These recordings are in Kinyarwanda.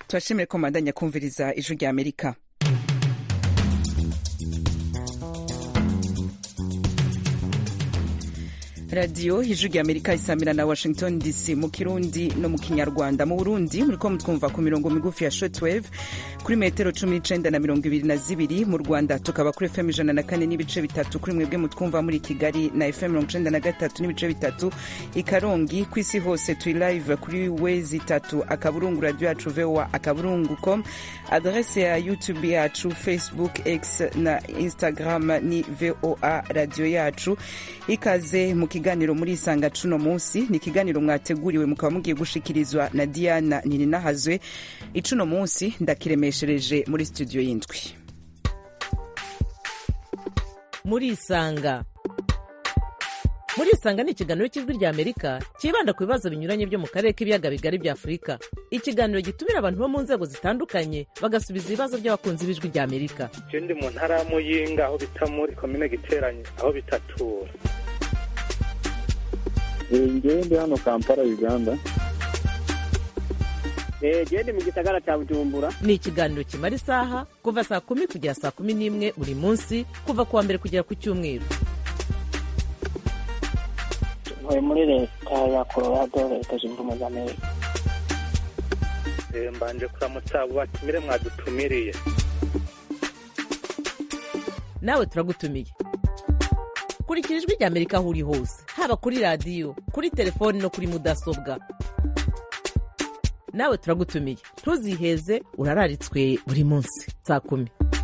turashimire ko mbandanya kumviriza ijwi rya Amerika. Radio ijwi rya Amerika isamira na Washington DC mu Kirundi no mu Kinyarwanda. Mu Burundi muriko mutwumva ku mirongo migufi ya shortwave kuri metero 19 na 22. Mu Rwanda tukaba kuri FM 104.3 kuri mwebwe mutwumva muri Kigali na FM 93.3 i Karongi. Kwisi hose turi live kuri wezi 3 akaburungu radio yacu voa.com. Adresse ya YouTube yacu, Facebook, X na Instagram ni VOA radio yacu. Ikaze mu kiganiro muri Isanga cuno munsi. Ni kiganiro mwateguriwe mukaba mugiye gushikirizwa na Diana Nininahazwe. Icuno munsi ndakiremeshereje muri studio y'indwi. Muri Isanga ni ikiganiro cy'ijwi rya Amerika kibanda ku bibazo binyuranye byo mu karere k'ibiyaga bigari bya Afurika. Ikiganiro gitumira abantu bo mu nzego zitandukanye bagasubiza ibibazo by'abakunzi b'ijwi rya Amerika. Je ndi mu ntara ya Muyinga aho bita muri commune Giteranyi aho bitatura. Ngewe ndi hano Kampala, Uganda. Ndi mu gisagara cya Bujumbura. Ni ikiganiro kimara isaha kuva saa 10 kugera saa 11 buri munsi kuva kuwa mbere kugera ku Cyumweru. Muri leta ya Colorado, Leta Zunze Ubumwe za Amerika. Mbanje kuramutsa abo batumire mwadutumiriye. Nawe turagutumiye. Kurikira ijwi rya Amerika aho uri hose, haba kuri radio, kuri telefoni no kuri mudasobwa. Nawe turagutumiye. Ntuziheze, urararitswe buri munsi saa 10.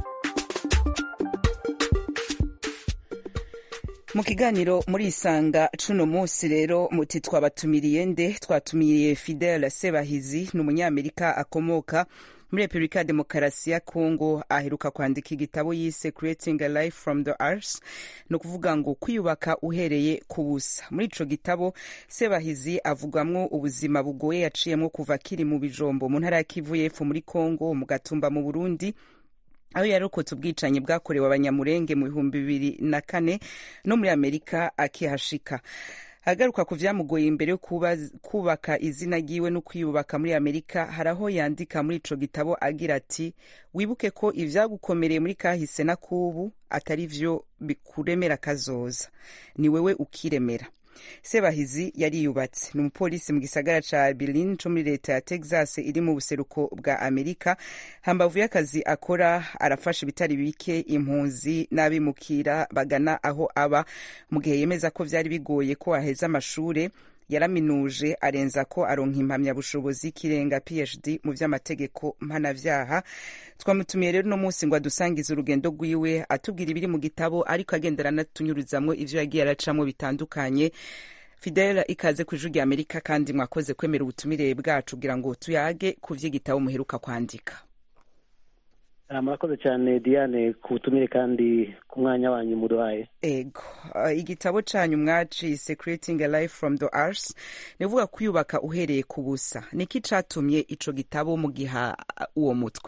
Mu kiganiro muri Isanga cuno munsi rero muti twabatumiriye nde? Twatumiye Fidel Sebahizi, n'umunyamerika akomoka muri Republika Demokarasi ya Kongo. Aheruka kwandika igitabo yise Creating a Life from the Earth, no kuvuga ngo kwiyubaka uhereye ku busa. Muri ico gitabo Sebahizi avugamwo ubuzima bugoye yaciyemwo kuva kiri mu bijombo mu ntara ya Kivu y'Epfo muri Kongo, mu Gatumba mu Burundi, aho yarokotse ubwicanyi bwakorewe abanyamurenge mu 2004 no muri Amerika akihashika. Agaruka ku vyamugoye imbere yo kubaka izina ryiwe no kwiyubaka muri Amerika, haraho yandika muri ico gitabo agira ati: wibuke ko ivyagukomereye muri kahise na kubu atari vyo bikuremera kazoza, ni wewe ukiremera. Sebahizi yariyubatse, ni umupolisi mu gisagara ca Abilene co muri leta ya Texas iri mu buseruko bwa Amerika. Hambavu y'akazi akora, arafasha ibitari bike impunzi n'abimukira bagana aho aba. Mu gihe yemeza ko vyari bigoye ko aheza amashure, yaraminuje arenza ko aronka impamyabushobozi kirenga PhD mu vy'amategeko mpanavyaha. Twamutumiye rero no munsi ngo adusangize urugendo rwiwe, atubwira ibiri mu gitabo, ariko agendera natunyuruzamwo ivyo yagiye aracamwo bitandukanye. Fidel, ikaze ku ijwi rya Amerika, kandi mwakoze kwemera ubutumire bwacu kugira ngo tuyage ku vy'igitabo muheruka kwandika. Murakoze cyane Diane ku butumire kandi ku mwanya wanyu muduhaye. Ego, igitabo canyu mwacise Creating a Life from the Earth, nivuga kwiyubaka uhereye ku busa. Niki catumye ico gitabo mu giha uwo mutwe?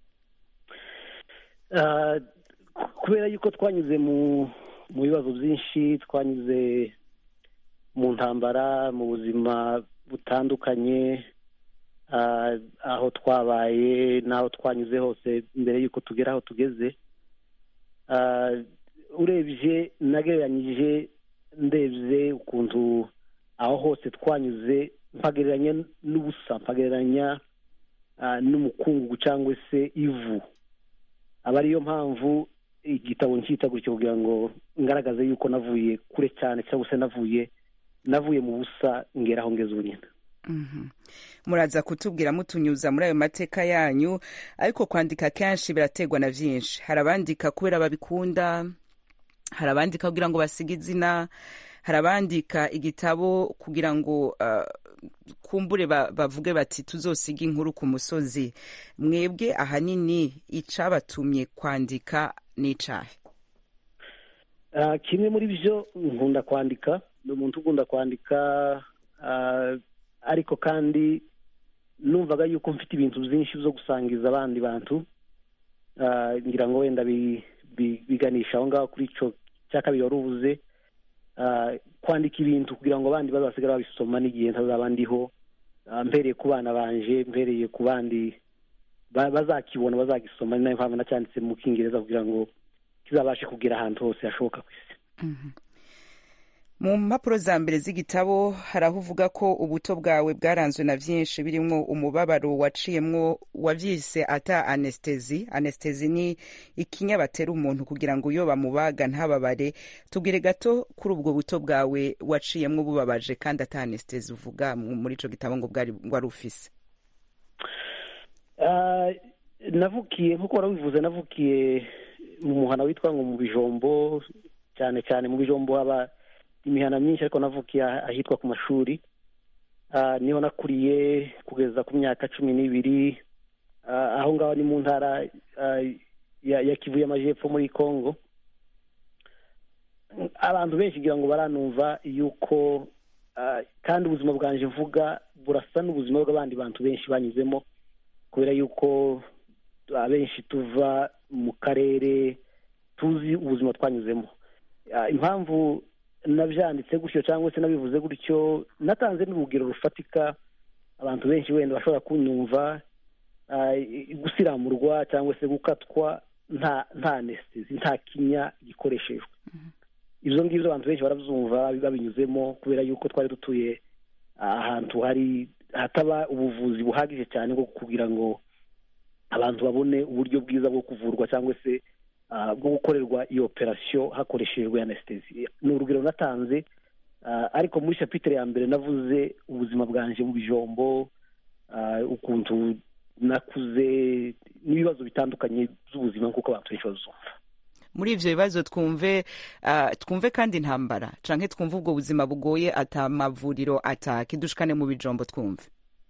Kubera yuko twanyuze mu bibazo byinshi, twanyuze mu ntambara, mu buzima butandukanye, aho twabaye n'aho twanyuze hose mbere yuko tugera aho tugeze. Urebye nagereranyije, ndebye ukuntu aho hose twanyuze, mpagereranya n'ubusa, mpagereranya n'umukungugu cyangwa se ivu. Aba ariyo mpamvu igitabo nkita gutyo kugira ngo ngaragaze yuko navuye kure cyane, cyangwa se navuye mu busa ngera aho ngeze ubu nyine. Muraza kutubwira mutunyuza muri ayo mateka yanyu, ariko kwandika kenshi birategwa na vyinshi. Harabandika kubera babikunda, harabandika kugira ngo basige izina, harabandika igitabo kugira ngo kumbure bavuge bati tuzosiga inkuru ku musozi. Mwebwe ahanini icabatumye kwandika n'icahe? Kimwe muri byo nkunda kwandika, ni umuntu ukunda kwandika, ariko kandi numvaga yuko mfite ibintu byinshi byo gusangiza abandi bantu. Ngira ngo wenda biganisha aho ngaho kuri ico cya kabiri wari uvuze, kwandika ibintu kugira ngo abandi bazasigara babisoma n'igihe ntazaba ndiho, mpereye ku bana banje, mpereye ku bandi bazakibona bazagisoma. ni nayo mpamvu nacyanditse mu Kingereza kugira ngo kizabashe kugera ahantu hose hashoboka ku isi. Mu mpapuro za mbere z'igitabo hari aho uvuga ko ubuto bwawe bwaranzwe na byinshi birimo umubabaro waciyemwo wavyise ata anestesi. Anestesi ni ikinya batera umuntu kugira ngo iyo bamubaga ntababare. Tubwire gato kuri ubwo buto bwawe waciyemwo bubabaje kandi ata anestesi uvuga muri ico gitabo ngo wari ufise. Navukiye nkuko warabivuze, navukiye mu muhana witwa ngo mu Bijombo, cyane cyane mu Bijombo haba imihana myinshi, ariko navukiye ahitwa ku mashuri. Niho nakuriye kugeza ku myaka 12. Aho ngaho ni mu ntara ya Kivu y'Amajepfo muri Kongo. Abantu benshi kugira ngo baranumva yuko kandi ubuzima bwanje mvuga burasa n'ubuzima bw'abandi bantu benshi banyuzemo, kubera yuko abenshi tuva mu karere tuzi ubuzima twanyuzemo. Impamvu nabyanditse gutyo cyangwa se nabivuze gutyo, natanze n'urugero rufatika abantu benshi wenda bashobora kunyumva. Gusiramurwa cyangwa se gukatwa nta anestesi, nta kinya gikoreshejwe. Ibyo ngibyo abantu benshi barabyumva babinyuzemo, kubera yuko twari dutuye ahantu hataba ubuvuzi buhagije cyane bwo kugira ngo abantu babone uburyo bwiza bwo kuvurwa cyangwa se bwo gukorerwa iyo operasiyo hakoreshejwe anestesi. Ni urugero natanze, ariko muri chapitre ya mbere navuze ubuzima bwanje mu Bijombo, ukuntu nakuze n'ibibazo bitandukanye by'ubuzima nk'uko abantu benshi bazumva. Muri ivyo bibazo twumve kandi intambara canke twumve ubwo buzima bugoye ata mavuriro kidushikane mu Bijombo twumve.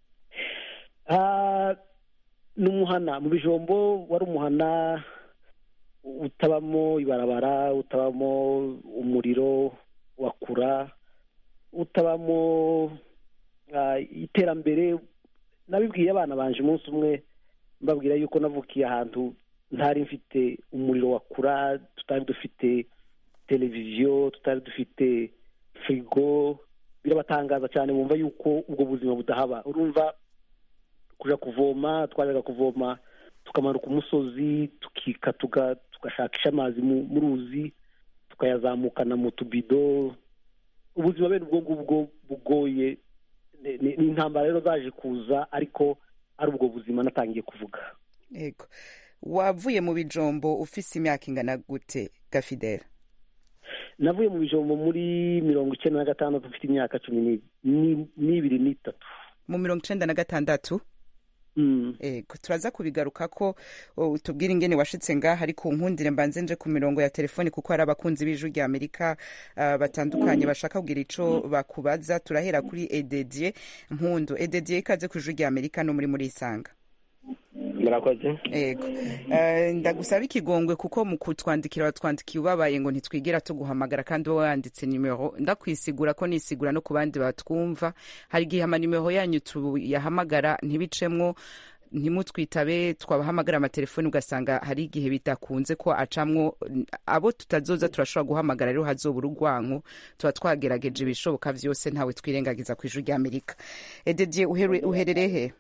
Ni umuhana mu Bijombo, wari umuhana utabamo ibarabara, utabamo umuriro wakura, utabamo iterambere. Nabibwiye abana banje umunsi umwe mbabwira yuko navukiye ahantu ntari mfite umuriro wakura, tutari dufite televiziyo, tutari dufite frigo. Birabatangaza cyane, bumva yuko ubwo buzima budahaba. Urumva kuja kuvoma, twajaga kuvoma tukamanuka umusozi, tukika tugashakisha amazi mu ruzi, tukayazamukana mu tubido. Ubuzima bene ubwo bugoye. Ni intambara rero zaje kuza, ariko ari ubwo buzima natangiye kuvuga. Yego. Wavuye mu Bijombo ufise imyaka ingana gute Gafidel? Navuye mu Bijombo muri 1996 mfite imyaka 12. Mu 1996? Ego, turaza kubigaruka ko tubwira ingene washitse ngaha, ariko nkundire mbanze nje ku mirongo ya telefoni kuko hari abakunzi b'Ijwi rya Amerika batandukanye bashaka kugira ico bakubaza. Turahera kuri Ededie Mpundu. Ededie, ikaze ku Ijwi rya Amerika no muri Isanga. Murakoze. Ego. Ndagusaba ikigongwe kuko mu kutwandikira watwandikiye ubabaye ngo ntitwigera tuguhamagara kandi wowe wanditse nimero. Ndakwisigura ko nisigura no ku bandi batwumva. Hari igihe amanimero yanyu tuyahamagara ntibicemwo, ntimutwitabe, twabahamagara amatelefoni ugasanga hari igihe bitakunze ko acamwo. Abo tutazoza turashobora guhamagara rero hazobura urwanko. Tuba twagerageje ibishoboka vyose, ntawe twirengagiza ku Ijwi rya Amerika. Ededie, uherereye he?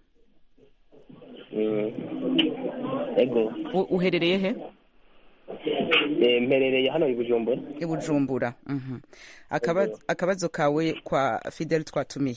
Ego. Uherereye he? Mperereye hano i Bujumbura. I Bujumbura. Akabazo kawe kwa Fidel twatumiye.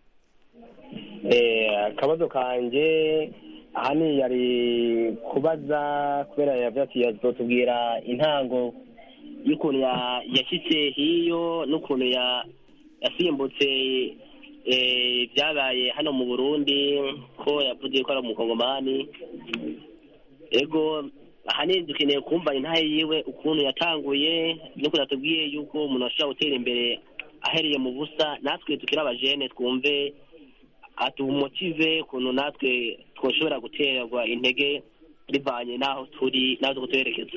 Akabazo kanje ahani yari kubaza, kubera yavyati yazotubwira intango y'ukuntu yashitse hiyo n'ukuntu yasimbutse byabaye hano mu Burundi, ko yavuze ko ari umukongomani. Ego, ahani dukeneye kumva intahe yiwe ukuntu yatanguye, nuko yatubwiye yuko umuntu ashobora gutera imbere ahereye mu busa. Natwe tukira abajene twumve atumotive ukuntu natwe twoshobora guterwa intege rivanye naho turi naho tuguterekeza.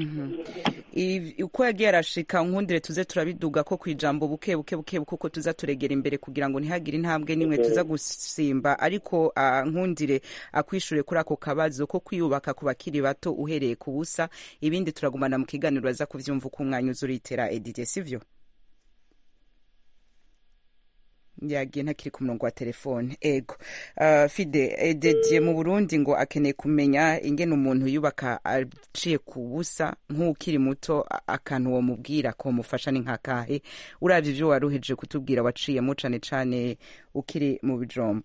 Uko yagiye arashika nkundire tuze turabiduga ko kwijambo buke kuko tuza turegera imbere kugira ngo ntihagire intambwe nimwe tuza gusimba, ariko nkundire akwishure kuri ako kabazo ko kwiyubaka ku bakiri bato uhereye ku busa. Ibindi turagumana mu kiganiro aza kuvyumva uko umwanya uzuritera. Edite, sivyo? yagiye ntakiri ku murongo wa telefone ego. Fide Didier mu Burundi ngo akeneye kumenya ingene umuntu yubaka aciye ku busa nk'ukiri muto, akantu wo mubwira ko mufasha ni nkakahe uravye ivyo waruheje kutubwira waciyemo cane cane ukiri mu bijombo?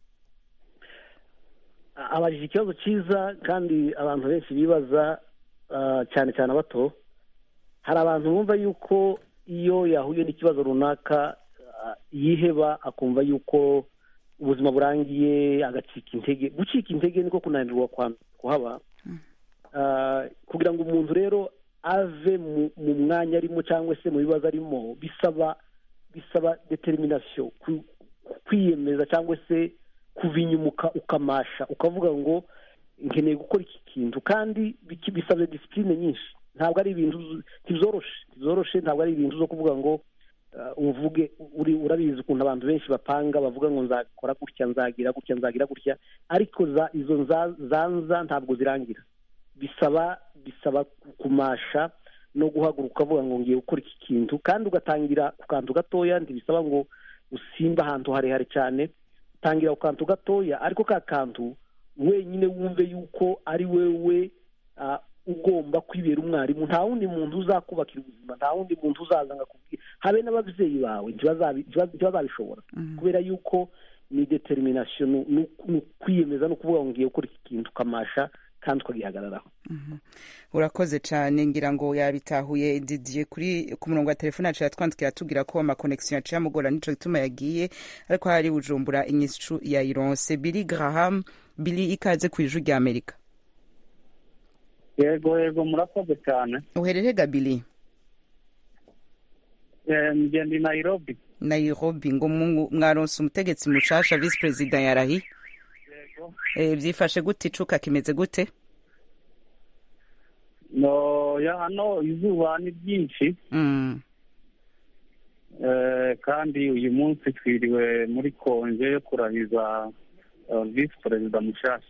Abajije ikibazo cyiza kandi abantu benshi bibaza, cyane cyane abato. Hari abantu bumva yuko iyo yahuye n'ikibazo runaka yiheba, akumva yuko ubuzima burangiye, agacika intege. Gucika intege niko kunanirwa kuhaba. Kugira ngo umuntu rero ave mu mwanya arimo cyangwa se mu bibazo arimo, bisaba determination, kwiyemeza cyangwa se kuva inyuma ukamasha, ukavuga ngo nkeneye gukora iki kintu, kandi bisabye discipline nyinshi. Ntabwo ari ibintu ntibyoroshe, ntabwo ari ibintu zo kuvuga ngo uvuge urabizi ukuntu abantu benshi bapanga, bavuga ngo nzakora gutya, nzagira gutya, ariko izo nzanza ntabwo zirangira. Bisaba kumasha no guhaguruka ukavuga ngo ngiye gukora iki kintu, kandi ugatangira ku kantu gatoya. Ntibisaba ngo usimba ahantu harehare cyane, tangira ku kantu gatoya, ariko ka kantu wenyine wumve yuko ari wewe ugomba kwibera umwarimu. Nta wundi muntu uzakubakira ubuzima, nta wundi muntu uzaza ngakubwira, habe n'ababyeyi bawe ntibazabishobora, kubera yuko ni determination, ni kwiyemeza no kuvuga ngo ngiye gukora iki kintu, ukamasha kandi ukagihagararaho. Urakoze cyane, ngira ngo yabitahuye Didier ku murongo wa telefone yacu yatwandikira atubwira ko ama connection yacu yamugora, nico gituma yagiye, ariko hari Bujumbura inyishu ya Ironse. Billy Graham, Billy, ikaze ku Ijwi rya Amerika. Yego murakoze cyane. Uherere ga Billy? Mgendi Nairobi. Ngo mwaronse umutegetsi mushasha, vice president yarahi. Byifashe gute, icuka kimeze gute? No, hano izuba ni byinshi. Kandi uyu munsi twiriwe muri konje yo kurahiza vice president mushasha.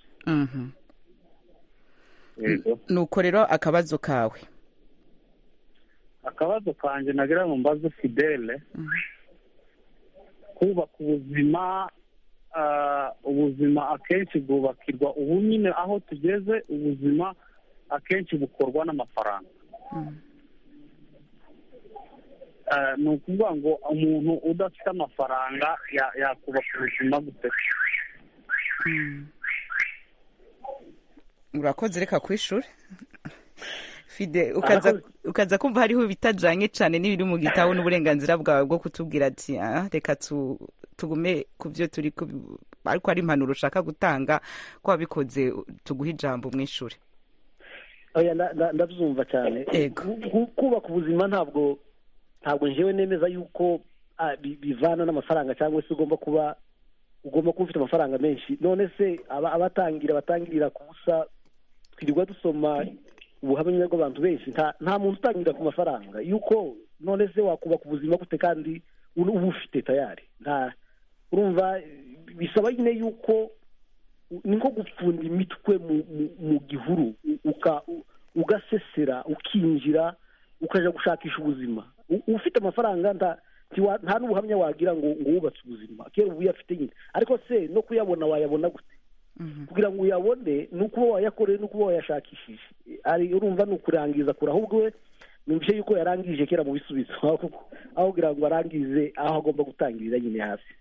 Nuko rero akabazo kawe? Akabazo kanje nagira ngo mbaze Fidele, kubaka ubuzima akenshi bwubakirwa ubu nyine aho tugeze, ubuzima akenshi bukorwa n'amafaranga. Ni ukuvuga ngo umuntu udafite amafaranga yakubaka ubuzima gute? Urakoze, reka kwishura. Fide, ukaza kumva hariho bitajanye cyane n'ibiri mu gitabo n'uburenganzira bwawe bwo kutubwira ati reka tugume ku byo turi, ariko ari impanuro ushaka gutanga ko wabikoze, tuguhe ijambo mw'ishure. Ndabyumva cyane. Kubaka ubuzima ntabwo njewe nemeza yuko bivana n'amafaranga, cyangwa se ugomba kuba ufite amafaranga menshi. None se batangirira ku busa, twirirwa dusoma ubuhamya bw'abantu benshi, nta muntu utangira ku mafaranga. Yuko none se wakubaka ubuzima gute kandi uba ufite tayari? Urumva bisaba nyine yuko ni nko gupfunda imitwe mu gihuru, ugasesera, ukinjira, ukaja gushakisha ubuzima. Ufite amafaranga nta n'ubuhamya wagira ngo wubatse ubuzima, kera ubu uyafite nyine. Ariko se no kuyabona wayabona gute? Kugira ngo uyabone ni ukuba wayakoreye, ni ukuba wayashakishije. Urumva ni ukurangiza kure. Ahubwo we numvise yuko yarangije kera mu bisubizo, aho kugira ngo arangize aho agomba gutangirira nyine hasi.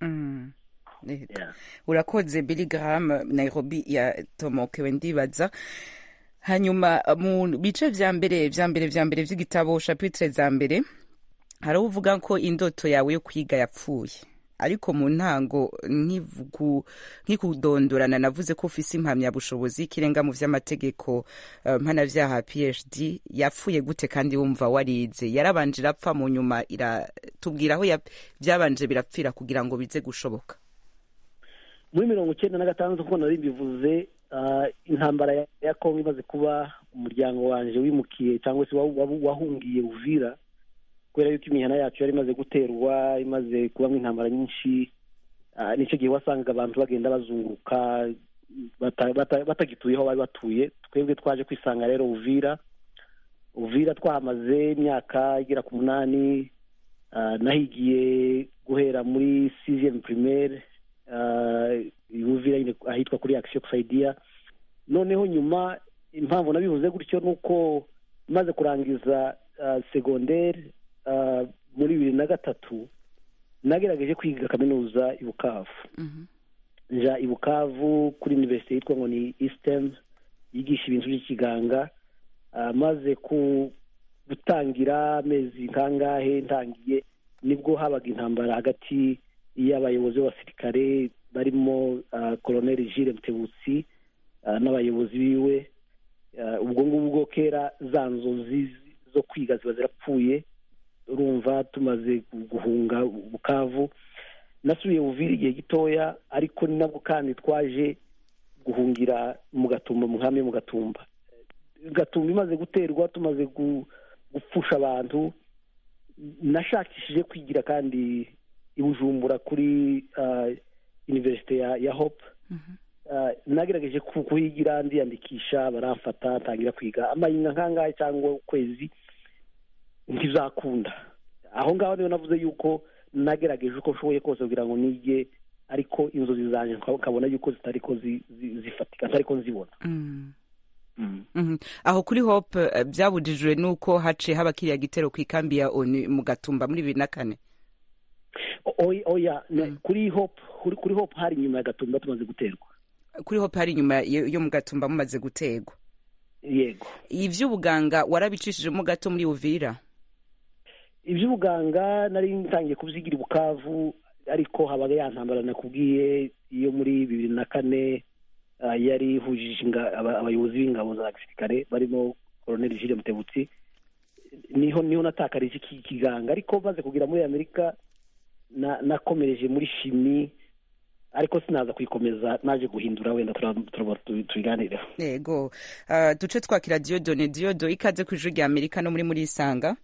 Urakoze Billy Graham, Nairobi ya tomokewe ndibaza. Hanyuma mu bice vya mbere vy'igitabo, chapitre za mbere, haraho uvuga ko indoto yawe yo kwiga yapfuye, ariko mu ntango nkikudondorana navuze ko ufise impamyabushobozi kirenga mu vy'amategeko mpanavyaha PhD. yapfuye gute kandi wumva warize? Yarabanje irapfa, mu nyuma iratubwira aho byabanje birapfira kugira ngo bize gushoboka. Muri 1996 kuko nari bivuze, intambara ya Kongo imaze kuba, umuryango wanje wimukiye cyangwa se wahungiye Uvira, kubera yuko imihana yacu yari imaze guterwa, imaze kubamo intambara nyinshi. Nicyo gihe wasangaga abantu bagenda bazunguruka batagituye aho bari batuye. Twebwe twaje kwisanga rero Uvira twahamaze imyaka igera ku 8. Nahigiye guhera muri 6e primaire Uvira ahitwa kuri Action Kusaidia. Noneho nyuma impamvu nabivuze gutyo nuko maze kurangiza secondaire muri 2003 nagerageje kwiga kaminuza i Bukavu. Nja i Bukavu kuri university yitwa ngo ni Eastern yigisha ibintu by'ikiganga. Maze gutangira amezi kangahe ntangiye nibwo habaga intambara hagati y'abayobozi b'abasirikare barimo Colonel Jules Mutebutsi n'abayobozi biwe. Ubwo ngubwo kera za nzozi zo kwiga ziba zirapfuye. Urumva tumaze guhunga Bukavu nasubiye Uvira igihe gitoya, ariko ni nabwo kandi twaje guhungira mu Gatumba, mu nkambi mu Gatumba. Gatumba imaze guterwa, tumaze gupfusha abantu, nashakishije kwigira kandi i Bujumbura kuri University ya Hope. Nagerageje kuhigira ndiyandikisha, baramfata ntangira kwiga amayinga nkangahe cyangwa ukwezi ntizakunda. Aho ngaho niyo navuze yuko nagerageje uko nshoboye kose kugira ngo nige, ariko inzozi zanjye nkabona yuko zitariko zifatika, ntariko nzibona. Aho kuri Hope byabujijwe nuko haciye haba kiriya gitero ku ikambi ya ONU mu Gatumba muri 2004. Oya, kuri Hope hari nyuma ya Gatumba tumaze guterwa. Kuri Hope hari nyuma yo mu Gatumba mumaze guterwa. Yego. Ivy'ubuganga warabicishije mu gato muri Uvira? Ivy'ubuganga nari ntangiye kubyigira Bukavu, ariko habaga yantambara nakubwiye iyo muri 2004 yari hujije abayobozi b'ingabo za gisirikare barimo Colonel Jules Mutebutsi. Niho natakarije ikiganga, ariko maze kugira muri Amerika nakomereje muri chimie, ariko sinaza kwikomeza, naje guhindura, wenda tubiganire. Yego. Duce twakira Diodo ikaze ku ijwi rya Amerika no muri Isanga.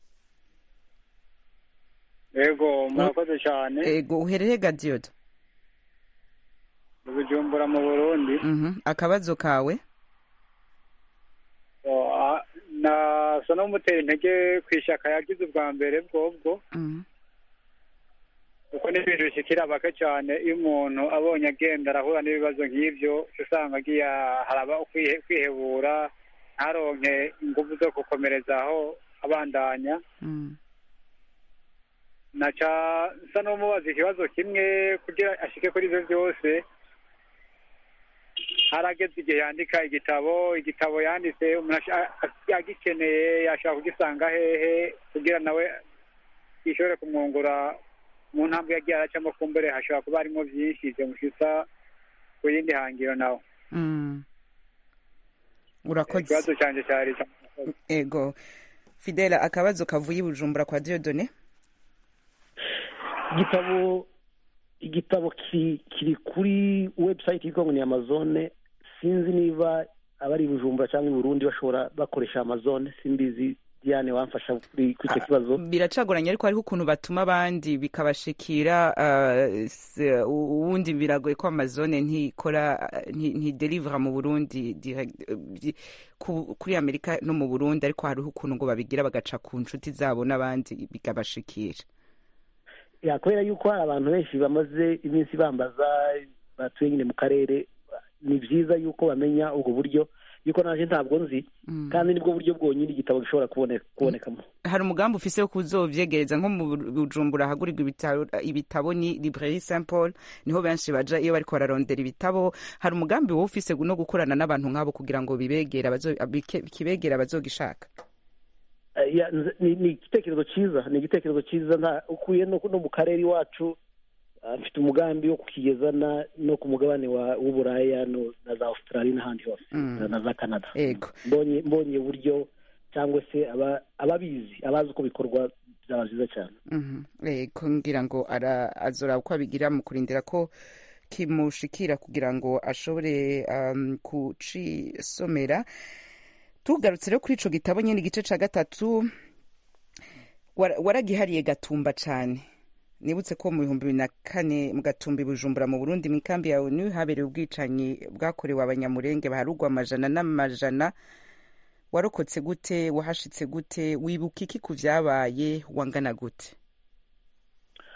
Yego, murakoze cyane. Yego, uherereye ga Diodo? Bujumbura mu Burundi. Akabazo kawe? Nasa n'umutera intege kwishaka yagize ubwa mbere bwobwo. Uko n'ibintu bishikira bake cyane, iyo umuntu abonye agenda arahura n'ibibazo nk'ibyo, usanga agiye haraba kwihebura, ntaronke ingufu zo gukomerezaho abandanya. Naca nsa n'umubaza ikibazo kimwe kugira ashike kuri ivyo byose. Harageze igihe yandika igitabo yanditse, umuntu agikeneye yashaka kugisanga hehe kugira nawe gishobore kumwungura mu ntambwe yagiye aracamo, kumbere hashobora kuba harimo byinshi byamushitsa ku yindi hangiro nawe. Urakoze. Ikibazo cyanje cyari Ego. Fidela, akabazo kavuye Bujumbura kwa Dieudonné? Igitabo kiri kuri website yitwa ngo ni Amazon. Sinzi niba abari Bujumbura cyangwa i Burundi bashobora bakoresha Amazon, simbizi. Diane wamfasha kuri icyo kibazo. Biracagoranye, ariko hariho ukuntu batuma abandi bikabashikira, ubundi biragoye ko Amazon ntidelivera mu Burundi kuri Amerika no mu Burundi, ariko hariho ukuntu ngo babigira bagaca ku nshuti zabo n'abandi bikabashikira. Kubera yuko hari abantu benshi bamaze iminsi bambaza, batuye nyine mu karere, ni byiza yuko bamenya ubwo buryo, yuko naje ntabwo nzi, kandi nibwo buryo bwonyine igitabo gishobora kubonekamo. Hari umugambi ufise wo kuzovyegereza nko mu Bujumbura hagurirwa ibitabo ni Librairie Saint Paul, niho benshi baja iyo bariko bararondera ibitabo. Hari umugambi wo ufise no gukorana n'abantu nk'abo kugira ngo kibegera bazogishaka? Ni igitekerezo cyiza, ukuye no mu karere iwacu. Mfite umugambi wo kukigeza no ku mugabane w'Uburaya na za Australia n'ahandi hose, na za Canada. Mbonye uburyo cyangwa se abazi uko bikorwa byaba byiza cyane. Ngira ngo azora uko abigira mu kurindira ko kimushikira kugira ngo ashobore kucisomera. Tugarutse rero kuri ico gitabo nyene, igice ca 3 waragihariye Gatumba cane. Nibutse ko mu 2004 mu Gatumba Bujumbura mu Burundi mu kambi ya ONU habereye ubwicanyi bwakorewe abanyamurenge baharugwa amajana n'amajana. Warokotse gute? Wahashitse gute? Wibuka iki ku vyabaye? Wangana gute?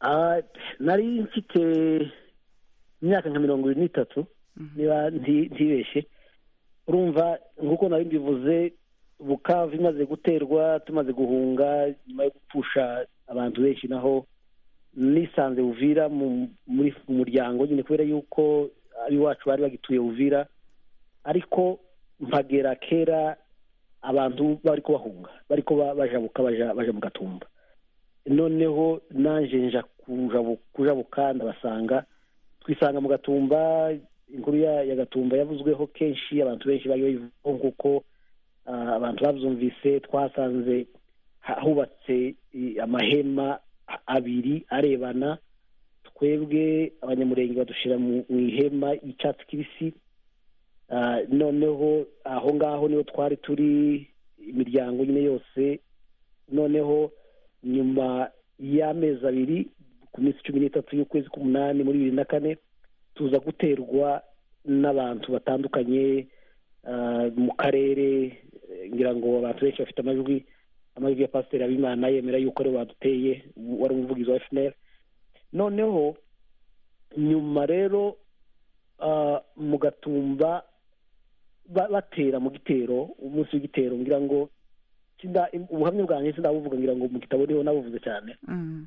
nari mfite imyaka nka 23 niba ntibeshye. Urumva nk'uko nari mbivuze, Bukavu imaze guterwa, tumaze guhunga nyuma yo gupfusha abantu benshi, naho nisanze Uvira mu muryango nyine, kubera yuko ari wacu bari bagituye Uvira, ariko mpagera kera abantu bari kubahunga, bari ko bajabuka baja mu Gatumba. Noneho nanje nja kujabuka ndabasanga, twisanga mu Gatumba. Inkuru ya Gatumba yavuzweho kenshi, abantu benshi bari bayivuga nk'uko abantu babyumvise. Twasanze hubatse amahema abiri arebana, twebwe abanyamurenge badushira mu ihema y'icyatsi kibisi. Noneho aho ngaho niho twari turi, imiryango nyine yose. Noneho nyuma y'amezi abiri, ku minsi 13 y'ukwezi k'umunani muri 2004, tuza guterwa n'abantu batandukanye mu karere. Ngira ngo abantu benshi bafite amajwi ya Pasiteri Habimana yemera yuko ari baduteye, wari umuvugizi wa FNL. Noneho nyuma rero mu Gatumba batera mu gitero, umunsi w'igitero, ngira ngo ubuhamya bwanjye sindabuvuga, ngira ngo mu gitabo niho nabuvuze cyane.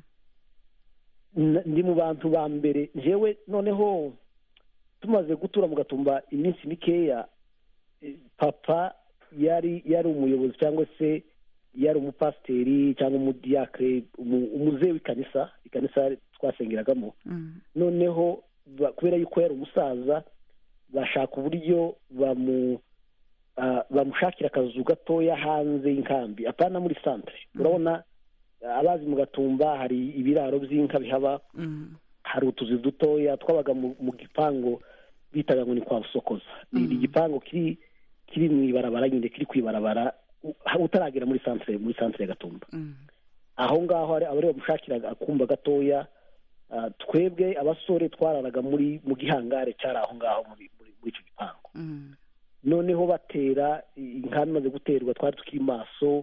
Ndi mu bantu ba mbere jewe. Noneho tumaze gutura mu Gatumba iminsi mikeya, papa yari umuyobozi cyangwa se yari umupasiteri cyangwa umudiyakre, umuze w'ikanisa twasengeragamo. Noneho kubera yuko yari umusaza, bashaka uburyo bamushakira akazu gatoya hanze y'inkambi, apana muri centre. Urabona abazi mu Gatumba hari ibiraro by'inka bihaba, hari utuzi dutoya twabaga mu gipango bitaga ngo ni kwa Busokoza. Ni igipango kiri mu ibarabara nyine, kiri kwibarabara utaragera muri centre ya Gatumba. Aho ngaho abari bamushakiraga akumba gatoya. Twebwe abasore twararaga mu gihangare cyari aho ngaho muri icyo gipango. Noneho batera, inkambi imaze guterwa, twari tukiri maso,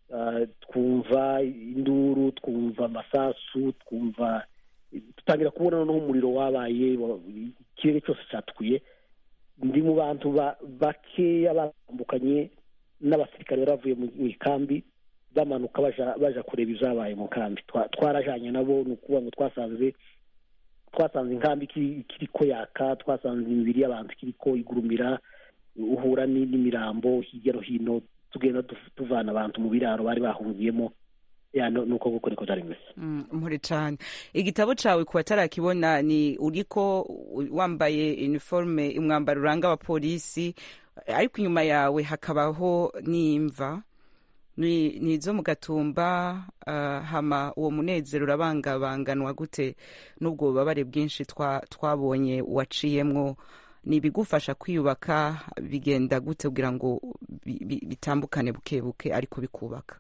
twumva induru, twumva amasasu, tutangira kubona noneho umuriro wabaye, ikirere cyose cyatukuye. Ndi mu bantu bakeya bambukanye n'abasirikare baravuye mu ikambi, bamanuka baja kureba ibyabaye mu kambi. Twarajanye nabo, ni ukuvuga ngo twasanze inkambi ikiriko yaka, twasanze imibiri y'abantu ikiriko igurumira, uhura n'imirambo hirya no hino, tugenda tuvana abantu mu biraro bari bahungiyemo. Nuko gukora ko byari bimeze. Mpore cyane. Igitabo cawe kuba tarakibona, ni uriko wambaye uniforme, umwambaro uranga abapolisi, ariko inyuma yawe hakabaho n'imva nizo mu Gatumba. Hama uwo munezero urabangabanganwa gute n'ubwo bubabare bwinshi twabonye waciyemwo? Ni bigufasha kwiyubaka, bigenda gute kugira ngo bitambukane buke buke ariko bikubaka?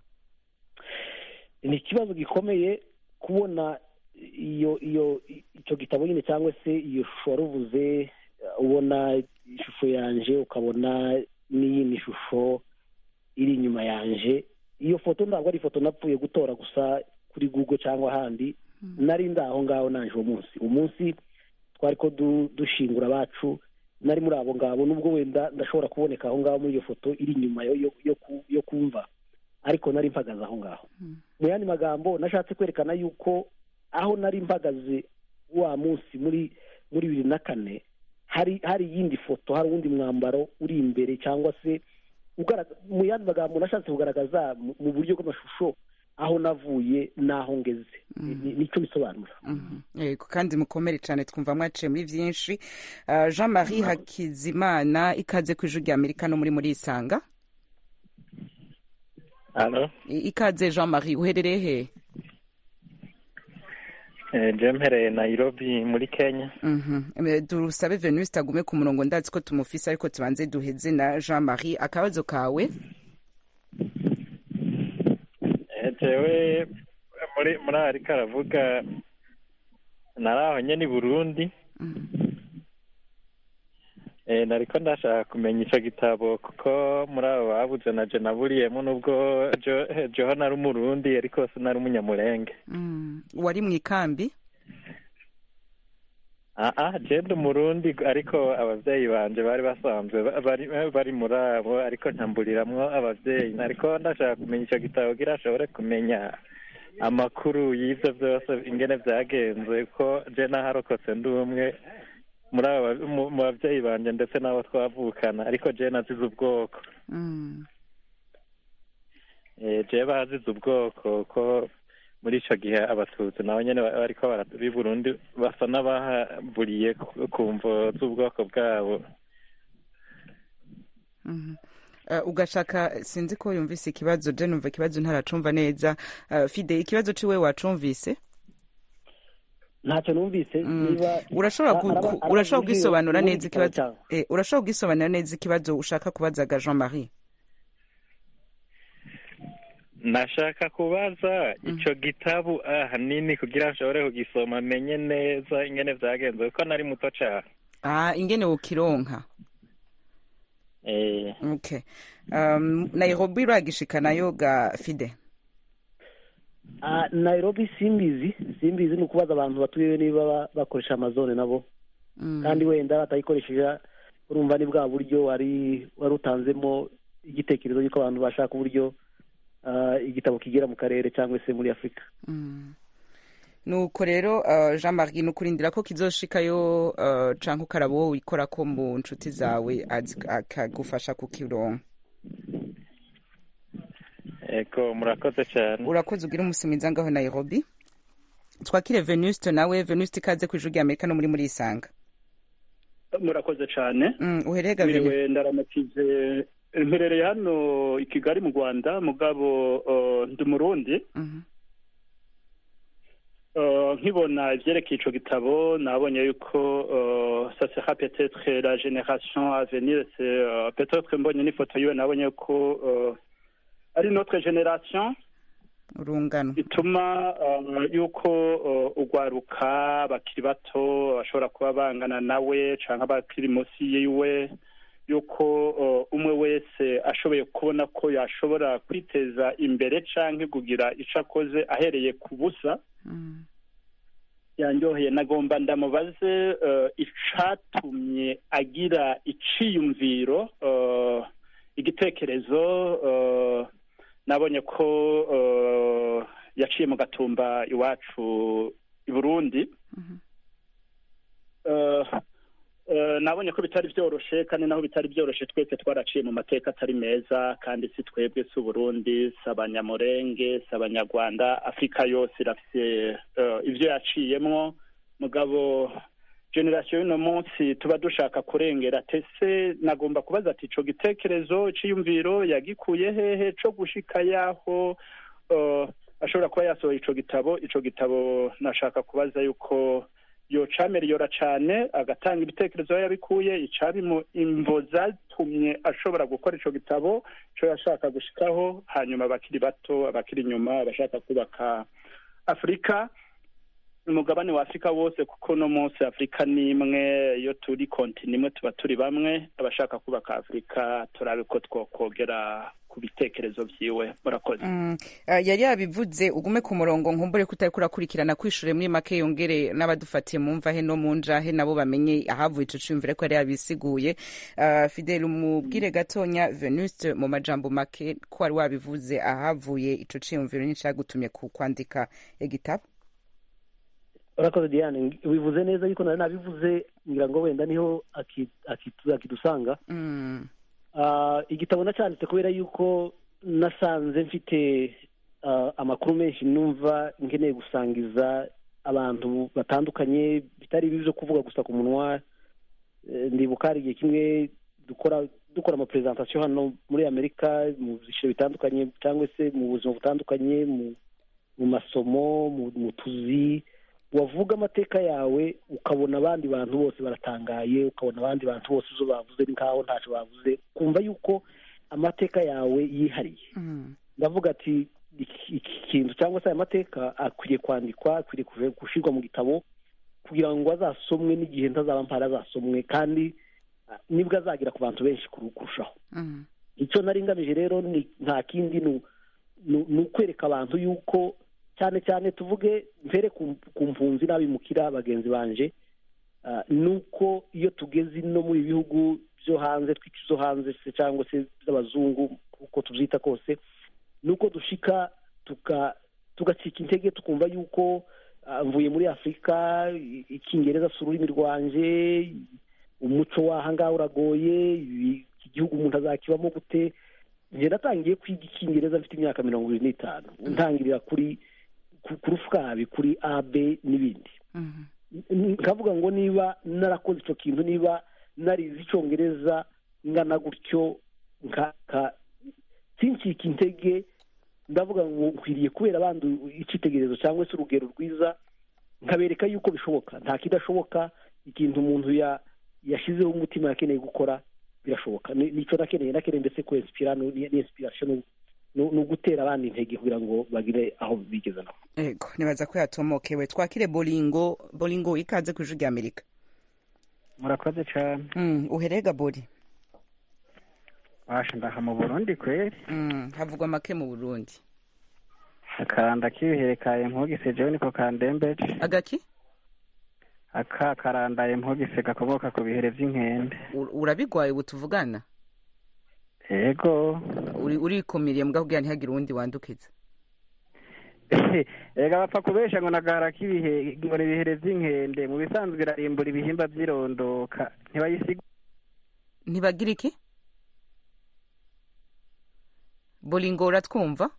Ni ikibazo gikomeye kubona icyo gitabo nyine, cyangwa se iyo shusho waruvuze. Ubona ishusho yanje, ukabona n'iyindi shusho iri inyuma yanje. Iyo foto ntabwo ari ifoto napfuye gutora gusa kuri Google cyangwa ahandi. Nari ndaho ngaho nanje uwo munsi twari ko dushingura abacu, nari muri abo ngabo. Nubwo wenda ndashobora kuboneka aho ngaho muri iyo foto iri inyuma yo kumva, ariko nari mpagaze aho ngaho. Mu yandi magambo, nashatse kwerekana yuko aho nari mpagaze wa munsi muri 2004, hari iyindi foto, hari uwundi mwambaro uri imbere, cyangwa se mu yandi magambo nashatse kugaragaza mu buryo bw'amashusho aho navuye n'aho ngeze. Nicyo bisobanura. Yego, kandi mukomere cyane, twumva mwaciye muri byinshi. Jean-Marie Hakizimana, ikaze ku Ijwi ry'Amerika no muri Isanga. Ikaze Jean-Marie, uherereye he? Mpereye Nairobi muri Kenya. Durusabe Venus tagume ku murongo, ndazi ko tumufise, ariko tubanze duheze na Jean-Marie. Akabazo kawe? Jewe muri ariko aravuga naraho nyene i Burundi. Nariko ndashaka kumenya ico gitabo, kuko muri abo babuze naje naburiyemo, nubwo joho nari umurundi ariko sinari umunyamurenge. Wari mu ikambi? genda umurundi ariko ababyeyi banje bari basanzwe bari muri abo ariko ntamburiramwo ababyeyi ariko ndashaka kumenya icyo gitabo kugira ashobore kumenya amakuru y'ibyo byose ingene byagenze ko je naharokotse ndi umwe mu babyeyi banje ndetse n'abo twavukana ariko je nazize ubwoko je bazize ubwoko ko muri ico gihe abatutsi nabo nyene bariko b'i Burundi basa n'abahaburiye ku mvo z'ubwoko bwabo. Ugashaka sinzi ko yumvise ikibazo je numva ikibazo ntaracumva neza. Fide ikibazo ciwe wacumvise? Ntacyo numvise. Niba urashobora kugisobanura neza ikibazo urashobora kugisobanura neza ikibazo ushaka kubazaga Jean-Marie? Nashaka kubaza ico gitabu ahanini kugira nshobore kugisoma menye neza ingene vyagenze kuko nari muto cane. Ingene ukironka. Okay. Nairobi uragishikanayo ga Fide? Nairobi simbizi ni ukubaza abantu batuye niba bakoresha Amazon nabo. Kandi wenda batayikoresheje urumva ni bwa buryo wari utanzemo igitekerezo yuko abantu bashaka uburyo igitabo kigera mu karere cyangwa se muri Afrika. Nuko rero Jean-Marie nukurindira ko kizoshikayo canke ukarabo wikora ko mu nshuti zawe akagufasha kukironka. Eko murakoze cyane. Urakoze ugira umusumiza ngaho Nairobi. Twakire Venuste nawe Venuste kaze kwijuru rya Amerika no muri Isanga. Murakoze cyane. Uherega Venuste. Ndaramatize mperereye hano i Kigali mu Rwanda mugabo ndi Murundi. Nkibona ivyerekeye ico gitabo nabonye yuko ça sera peut-être la génération à venir, c'est peut-être mbonye n'ifoto yiwe nabonye ko ari notre génération urungano ituma yuko ugwaruka bakiri bato bashobora kuba bangana nawe canke bakiri munsi yiwe yuko umwe wese ashoboye kubona ko yashobora kwiteza imbere canke kugira ico akoze ahereye ku busa. Yanjoheye nagomba ndamubaze icatumye agira iciyumviro igitekerezo nabonye ko yaciye mu Gatumba iwacu i Burundi. Nabonye ko bitari byoroshe kandi naho bitari byoroshe twese twaraciye mu mateka atari meza kandi si twebwe si Burundi s'abanyamurenge s'abanyarwanda Afrika yose irafise ivyo yaciyemwo mugabo generation y'uno munsi tuba dushaka kurengera tese nagomba kubaza ati ico gitekerezo ciyumviro yagikuye hehe co gushika yaho ashobora kuba yasohoye ico gitabo nashaka kubaza yuko yocameriyora cane agatanga ibitekerezo yabikuye icari mu imvo zatumye ashobora gukora ico gitabo co yashaka gushikaho hanyuma abakiri bato abakiri inyuma bashaka kubaka Afrika umugabane wa Afrika wose kuko no munsi Afrika nimwe iyo turi kontinent imwe tuba turi bamwe abashaka kubaka Afrika turabe ko twokogera ku bitekerezo vyiwe. Murakoze. Yari yabivuze ugume ku murongo nkumbure kutari kurakurikirana kwishure muri make yongere n'abadufatiye mumva he no munjahe nabo bamenye ahavuye ico cumvire ko yari yabisiguye. Fidel umubwire gatonya Venuste mu majambo make ko ari wabivuze ahavuye ico cumvire n'icagutumye ku kwandika igitabo. Urakoze Diane wivuze neza yuko nari nabivuze ngira ngo wenda niho akidusanga. Igitabo nacanditse kubera yuko nasanze mfite amakuru menshi numva nkeneye gusangiza abantu batandukanye bitari bivyo kuvuga gusa ku munwa. Ndibuka igihe kimwe dukora ama presentation hano muri Amerika mu bishe bitandukanye cyangwa se mu buzima butandukanye mu masomo mu tuzi wavuga amateka yawe ukabona abandi bantu bose baratangaye ukabona abandi bantu bose uzo bavuze nkaho ntacyo bavuze kumva yuko amateka yawe yihariye. Ndavuga ati iki kintu cyangwa se amateka akwiriye kwandikwa akwiriye gushirwa mu gitabo kugira ngo azasomwe n'igihe ntazaba mpara azasomwe kandi nibwo azagira ku bantu benshi kurushaho. Icyo nari ngamije rero ni nta kindi ni ukwereka abantu yuko cyane cyane tuvuge mbere ku mpunzi n'abimukira bagenzi banje nuko iyo tugeze no muri bihugu byo hanze twita izo hanze se cyangwa se z'abazungu uko tubyita kose nuko dushika tugacika intege tukumva yuko mvuye muri Afurika icyingereza si ururimi rwanje umuco w'aha ngaha uragoye iki gihugu umuntu azakibamo gute. njye natangiye kwiga icyingereza mfite imyaka 25 ntangirira kuri fkabi kuri AB n'ibindi. nkavuga ngo niba narakoze icyo kintu, niba narize icyongereza ngana gutyo sincika intege, ndavuga ngo nkwiriye kubera abandi icyitegererezo cyangwa se urugero rwiza, nkabereka yuko bishoboka, nta kidashoboka. ikintu umuntu yashyizeho umutima yakeneye gukora birashoboka. nicyo nakeneye ndetse ko inspiration ni ugutera abandi intege kugira ngo bagire aho bigeze naho. Ego, nibaza ko yatomokewe. Twakire Bolingo ikaze ku Ijwi ry'Amerika. Murakoze cyane. Uherega Boli? Washa ndaha mu Burundi kweri. Havugwa make mu Burundi. Akaranda kibihekaye mpogise jewe niko kandembeje. Agaki? Akarandaye mpogise gakomoka ku bihere vy'inkende. Urabigwaye butuvugana? Ego. Urikomiriye mbwa kugira ntihagire uwundi wandukiza. Ega bapfa kubesha ngo nagara kibihe ngo ibihere vy'inkende mu bisanzwe irarimbura ibihimba vyirondoka ntibayisiga. Ntibagira iki? Bolingo uratwumva?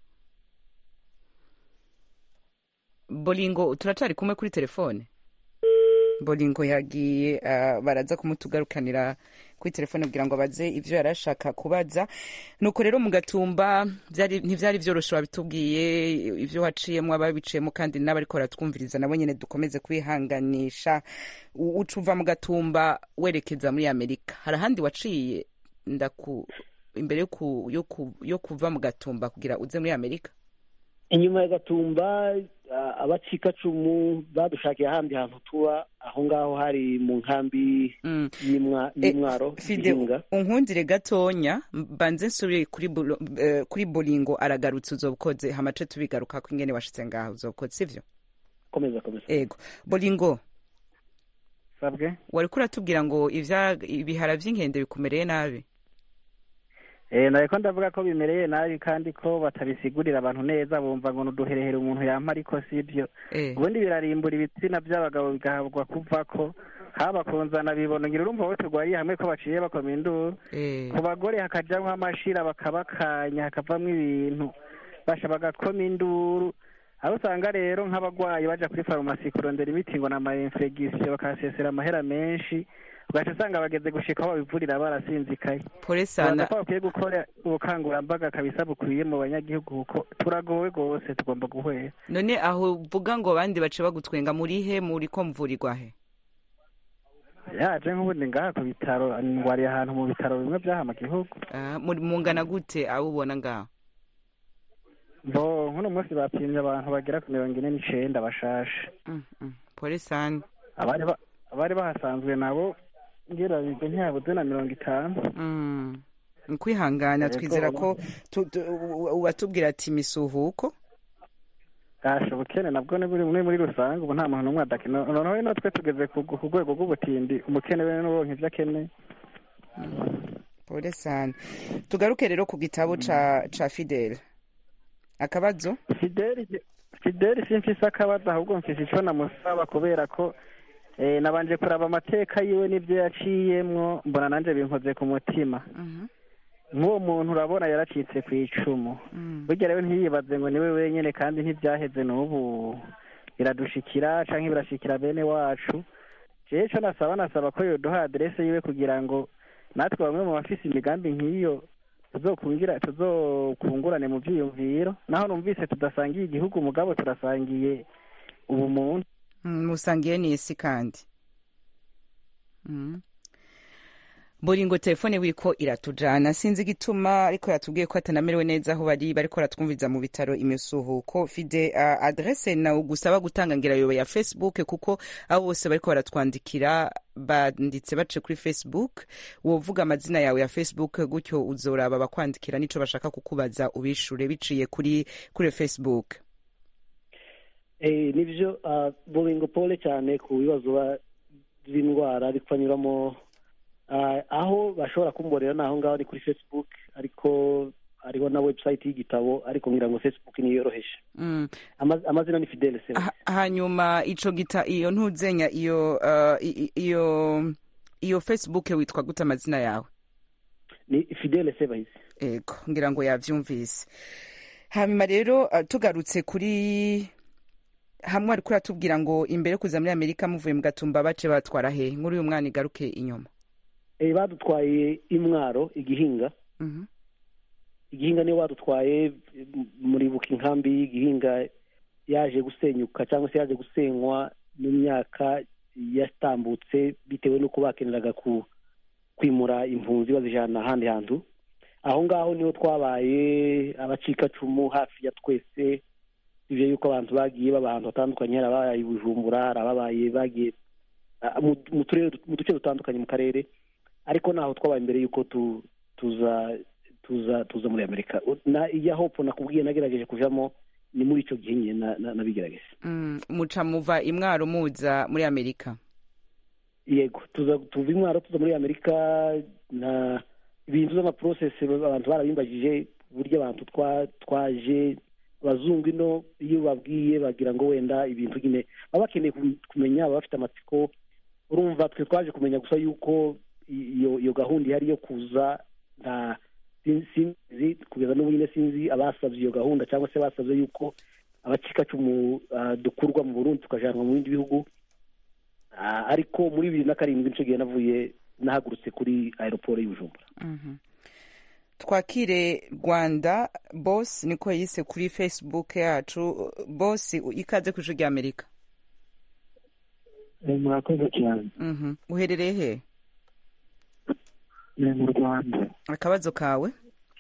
Bolingo turacari kumwe kuri telefone? Bolingo yagiye baraza kumutugarukanira kuri telefone kugira ngo abaze ivyo yarashaka kubaza. Nuko rero mu Gatumba ntivyari vyoroshe babitubwiye ivyo waciyemo ababiciyemo, kandi n'abariko baratwumviriza nabo nyene dukomeze kwihanganisha. Ucuva mu Gatumba werekeza muri Amerika, hari ahandi waciye imbere yo kuva mu Gatumba kugira uze muri Amerika? Inyuma ya Gatumba abacikacumu badushakiye ahandi hantu tuba, aho ngaho hari mu nkambi y'Imwaro. Fide, unkundire gatonya mbanze nsubire kuri Bolingo aragarutse, uzobukoze hamace tubigaruka ko ingene washitse ngaho uzobukoze, sivyo? Komeza. Ego Bolingo, sabwe wari kuratubwira ngo ibihara vy'inkende bikumereye nabi? Nariko ndavuga ko bimereye nabi kandi ko batabisigurira abantu neza, bumva ngo nuduherehere umuntu yampa, ariko sivyo. Ubundi birarimbura ibitsina by'abagabo bigahabwa kuvako, haba kunzana bibono ngira urumva wote rwariye hamwe ko baciye bakoma induru. Ku bagore hakajamwo amashira bakabakanya hakavamwo ibintu basha bagakoma induru. Aho usanga rero nk'abagwayi baja kuri farumasi kurondera imiti ngo na infection bakasesera amahera menshi, ugaca usanga bageze gushika aho babivurira barasinzikaye. Pole sana. Bakwiye gukora ubukangurambaga kabisa bukwiye mu banyagihugu kuko turagowe gose, tugomba guhwera. None aho uvuga ngo abandi bace bagutwenga murihe, muriko mvurirwa he? Yaje nk'ubundi ngaha ku bitaro, ngwari ahantu mu bitaro bimwe byaha mu gihugu. Mungana gute abo ubona ngaho? Nkuno munsi bapimye abantu bagera ku 49 bashashe. Pole sana. Abari bahasanzwe nabo ngira bize ntiyabuze na 50. Nkwihangana, twizera ko ubatubwira ati misuhuko. Gasho bukene nabwo ne muri rusange, ubu nta muntu numwe adakina. Noneho no twe tugeze ku rwego rw'ubutindi, umukene we n'uronka ivyo akeneye. Pole sana. Tugaruke rero ku gitabo ca Fidel. Akabazo? Fidel simfise akabazo, ahubwo mfise ico namusaba kubera ko nabanje kuraba amateka yiwe n'ibyo yaciyemwo, mbona nanje binkoze ku mutima. Nk'uwo muntu urabona yaracitse ku icumu. Burya rero ntiyibaze ngo niwe wenyene, kandi ntibyaheze n'ubu biradushikira canke birashikira bene wacu. Jewe co nasaba ko yoduha adresse yiwe kugira ngo natwe bamwe mu bafise imigambi nk'iyo tuzokungurane mu vyiyumviro. Naho numvise tudasangiye igihugu, mugabo turasangiye ubumuntu. Musangiye n'isi kandi. Bolingo telefone wiko iratujana, sinzi gituma ariko yatubwiye ko atanamerewe neza aho bariko ratwumviza mu bitaro imisuhuko. Fide, adresse na ugusaba gutanga ngira yoba ya Facebook, kuko abo bose bariko baratwandikira banditse bace kuri Facebook. Wovuga amazina yawe ya Facebook gutyo uzoraba bakwandikira nico bashaka kukubaza ubishure biciye kuri Facebook. Nivyo Bolingo, pole cyane ku bibazo z'indwara ariko anyuramo aho bashobora kumborera naho ngaho ni kuri Facebook ariko hariho na website y'igitabo ariko ngira ngo Facebook niyo yoroheje. Amazina ni Fidele Sebahizi. Hanyuma ico iyo ntuzenya iyo Facebook witwa gute amazina yawe? Ni Fidele Sebahizi. Ego ngira ngo yavyumvise. Hanyuma rero tugarutse kuri hamwe ariko atubwira ngo imbere kuza muri Amerika muvuye mu Gatumba bace batwara he nkuru uyu mwana igaruke inyuma. Badutwaye Imwaro Igihinga. Igihinga niyo badutwaye muri buka inkambi y'Igihinga yaje gusenyuka cyangwa se yaje gusenywa mu myaka yatambutse bitewe n'uko bakeneraga kwimura impunzi bazijana ahandi hantu. Aho ngaho niho twabaye abacikacumu hafi ya twese, ivyo yuko abantu bagiye babantu batandukanye, harabaye Bujumbura, harabaye bagiye mu duce dutandukanye mu karere, ariko naho twabaye imbere yuko tuza muri Amerika. Iya Hope nakubwiye nagerageje kujamo ni muri ico gihe nyine nabigerageje. Muca muva Imwaro muza muri Amerika? Yego, tuva Imwaro tuza muri Amerika na ibintu z'amaprocess abantu barabimbagije buryo abantu twaje abazungu ino iyo babwiye bagira ngo wenda ibintu nyine baba bakeneye kumenya, bafite amatsiko. Urumva twe twaje kumenya gusa yuko iyo gahunda ihari yo kuza na sinzi kugeza n'ubu nyine sinzi abasabye iyo gahunda cyangwa se basabye yuko abacikacumu dukurwa mu Burundi tukajanwa mu bindi bihugu. Ariko muri 2007 nico gihe navuye nahagurutse kuri aeroport y'Ubujumbura. Twakire Rwanda Boss niko yise kuri Facebook yacu. Boss ikaze ku Ijwi Amerika. Murakoze cyane. Uherereye he? Mu Rwanda. Akabazo kawe?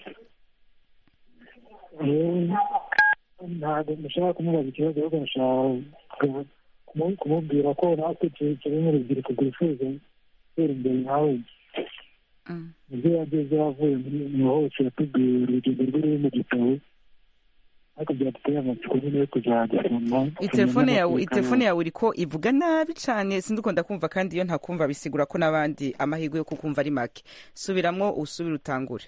Ntabwo ndashaka kumubaza ikibazo ahubwo ndashaka kumubwira ko natwe turi mu rubyiruko rwifuza gutera imbere nkawe. Ibyo yageze avuye mu hose yatubwiye urugendo rw'uri mu gitabo ariko byaduteye amatsiko nyine yo kuzagisoma. Telefone yawe uriko ivuga nabi cane sindukunda kumva, kandi iyo ntakumva bisigura ko n'abandi amahirwe yo kukumva ari make. Subiramwo usubira utangure.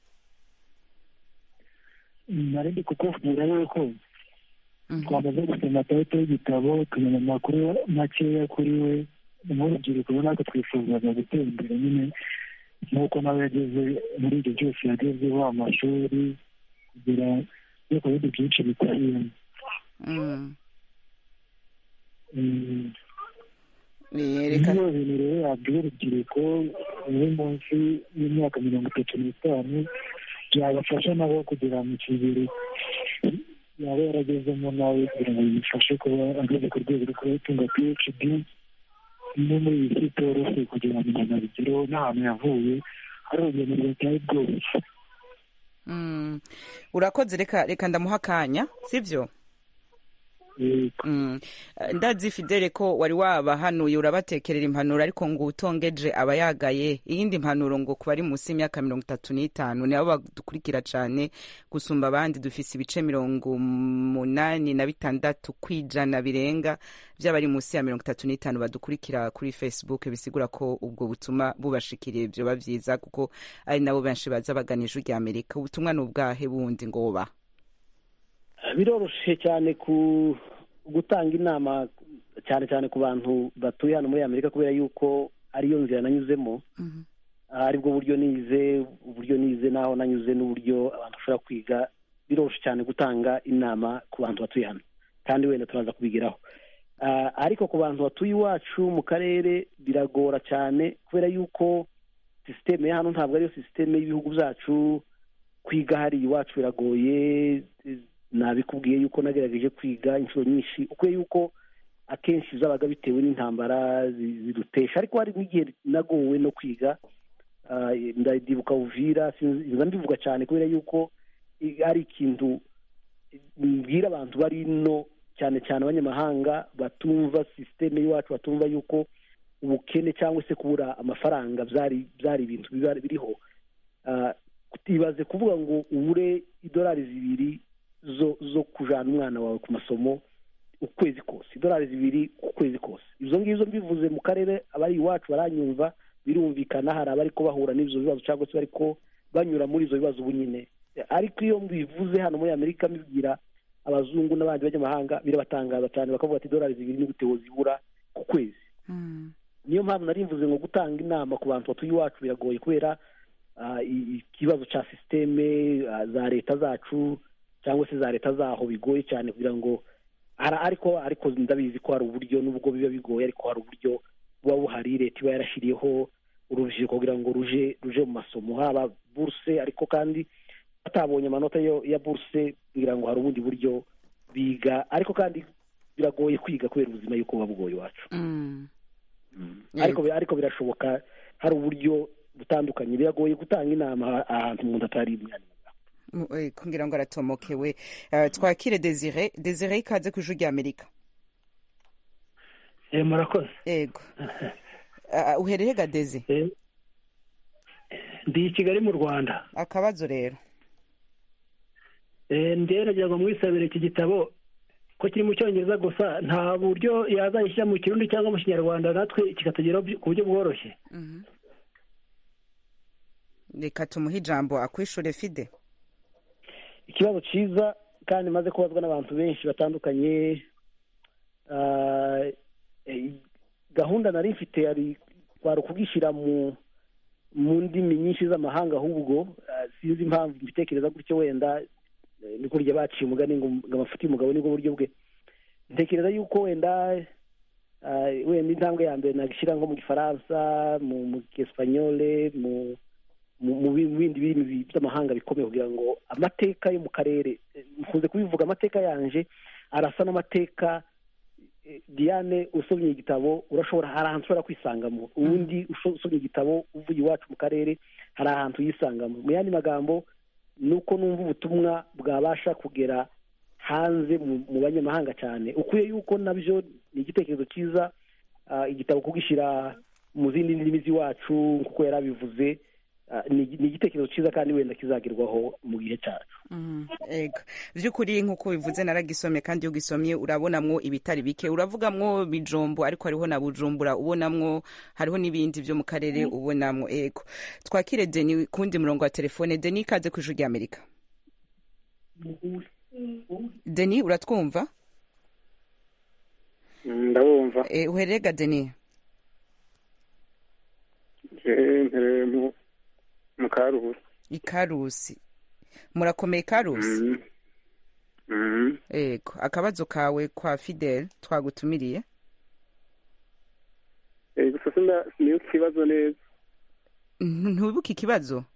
Nari ndi kukubwira yuko twamaze gusoma tayito y'igitabo tumenya amakuru makeya kuri we nk'urubyiruko natwe twifuzaga gutera imbere nyine nk'uko nawe yageze muri ibyo byose yagezeho amashuri kugira no ku bindi byinshi bitariyemo. Niyo bintu rero yabwiye urubyiruko uri munsi y'imyaka 35 byabafasha nabo kugira mu kigero yaba yaragezemo nawe kugira ngo bimufashe kuba ageze ku rwego rwo gutunga PhD no muri iyi si itoroshye kugira ngo umuntu abigereho n'ahantu yavuye hari urugendo rwateye bwose. Urakoze, reka ndamuha akanya sivyo? Ndazi Fidele ko wari wabahanuye urabatekerera impanuro ariko ngo utongeje abayagaye iyindi mpanuro ngo kuba ari munsi y'imyaka 35 ni abo badukurikira cyane gusumba abandi. Dufise ibice 86 kwijana birenga by'abari munsi ya 35 badukurikira kuri Facebook, bisigura ko ubwo butuma bubashikiriye byo bavyiza kuko ari nabo benshi baza baganije Ijwi Amerika. Ubutumwa n'ubwahe bundi ngo ba biroroshe cyane gutanga inama cyane ku bantu batuye hano muri Amerika kubera yuko ariyo nzira nanyuzemo. Aribwo buryo nize naho nanyuze n'uburyo abantu bashobora kwiga. Biroroshe cyane gutanga inama ku bantu batuye hano kandi wenda turaza kubigeraho. Ariko ku bantu batuye iwacu mu karere biragora cyane kubera yuko systeme ya hano ntabwo ariyo systeme y'ibihugu byacu. Kwiga hari iwacu biragoye. Nabikubwiye yuko nagerageje kwiga inshuro nyinshi uko yuko akenshi zabaga bitewe n'intambara zidutesha, ariko hari n'igihe nagowe no kwiga. Ndibuka Uvira sinza mbivuga cyane kubera yuko ari ikintu mbwira abantu bari no cyane abanyamahanga batumva systeme y'iwacu, batumva yuko ubukene cyangwa se kubura amafaranga byari ibintu biriho. Kutibaze kuvuga ngo ubure $2 zo kujana umwana wawe ku masomo ukwezi kose, $2 ukwezi kose, izo ngizo mbivuze mu karere abari iwacu baranyumva birumvikana hari abari ko bahura n'ibyo bibazo cyangwa se bari ko banyura muri izo bibazo ubu nyine. Ariko iyo mbivuze hano muri Amerika mbibwira abazungu n'abandi banyamahanga birabatangaza cyane, bakavuga ati $2 ni gute zibura ku kwezi. Niyo mpamvu nari mvuze ngo gutanga inama ku bantu batuye iwacu biragoye kubera ikibazo cya sisiteme za leta zacu cyangwa se za leta zaho bigoye cyane kugira ngo ariko ndabizi ko hari uburyo nubwo biba bigoye ariko hari uburyo buba buhari leta iba yarashyiriyeho urubyiruko kugira ngo ruje mu masomo haba buruse, ariko kandi batabonye amanota ya buruse kugira ngo hari ubundi buryo biga, ariko kandi biragoye kwiga kubera ubuzima yuko buba bugoye iwacu. Ariko birashoboka, hari uburyo butandukanye. Biragoye gutanga inama ahantu umuntu atari imyanya kugira ngo aratomokewe. Twakire Desire ikaze ku Ijwi ry'Amerika. Murakoze. Yego. Uhereye ga Deze? Ndi i Kigali mu Rwanda. Akabazo rero. Nderagira ngo mwisabire iki gitabo ko kiri mu Cyongereza gusa, nta buryo yazayishyira mu Kirundi cyangwa mu Kinyarwanda natwe kikatugeraho ku buryo bworoshye. Reka tumuhe ijambo akwishure Fide. Ikibazo cyiza kandi maze kubazwa n'abantu benshi batandukanye. Gahunda nari mfite ari kwari kugishyira mu ndimi nyinshi z'amahanga, ahubwo sinzi impamvu mbitekereza gutyo, wenda ni kurya baciye umugani ngo amafuti y'umugabo nibwo buryo bwe. Ntekereza yuko wenda intambwe ya mbere nagishyira nko mu Gifaransa, mu Kiespanyole, mu bindi bintu by'amahanga bikomeye kugira ngo amateka yo mu karere, nkunze kubivuga, amateka yanje arasa n'amateka Diane usomye igitabo urashobora, hari ahantu ushobora kwisangamo, ubundi usomye igitabo uvuye iwacu mu karere hari ahantu yisangamo. Mu yandi magambo nuko numva ubutumwa bwabasha kugera hanze mu banyamahanga cyane, ukuye yuko nabyo ni igitekerezo cyiza igitabo kugishyira mu zindi ndimi z'iwacu kuko yarabivuze. Ni igitekerezo cyiza kandi wenda kizagerwaho mu gihe cyacu. Ego by'ukuri nk'uko bivuze naragisomye, kandi iyo ugisomye urabonamwo ibitari bike, uravugamwo Bijombo ariko hariho na Bujumbura ubonamwo, hariho n'ibindi byo mu karere ubonamwo. Ego twakire Deni kundi murongo wa telefone. Deni ikaze ku Ijwi ry'Amerika. Deni uratwumva? Ndabumva. Uhereye ga Deni? Mu Karusi. Ikarusi. Murakomeye Karusi? Ego akabazo kawe kwa Fidel twagutumiriye. Gusa niyo kibazo neza. Ntubibuka ikibazo?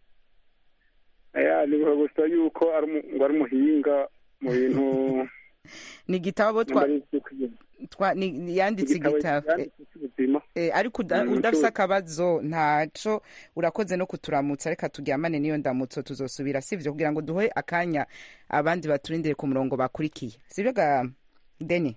Nibuka gusa yuko ari umuhinga mu bintu. Ni igitabo yanditse igitabo ariko udafise akabazo ntaco, urakoze no kuturamutsa. Reka turyamane niyo ndamutso tuzosubira, sivyo, kugira ngo duhe akanya abandi baturindire ku murongo bakurikiye, sivyo ga Deni?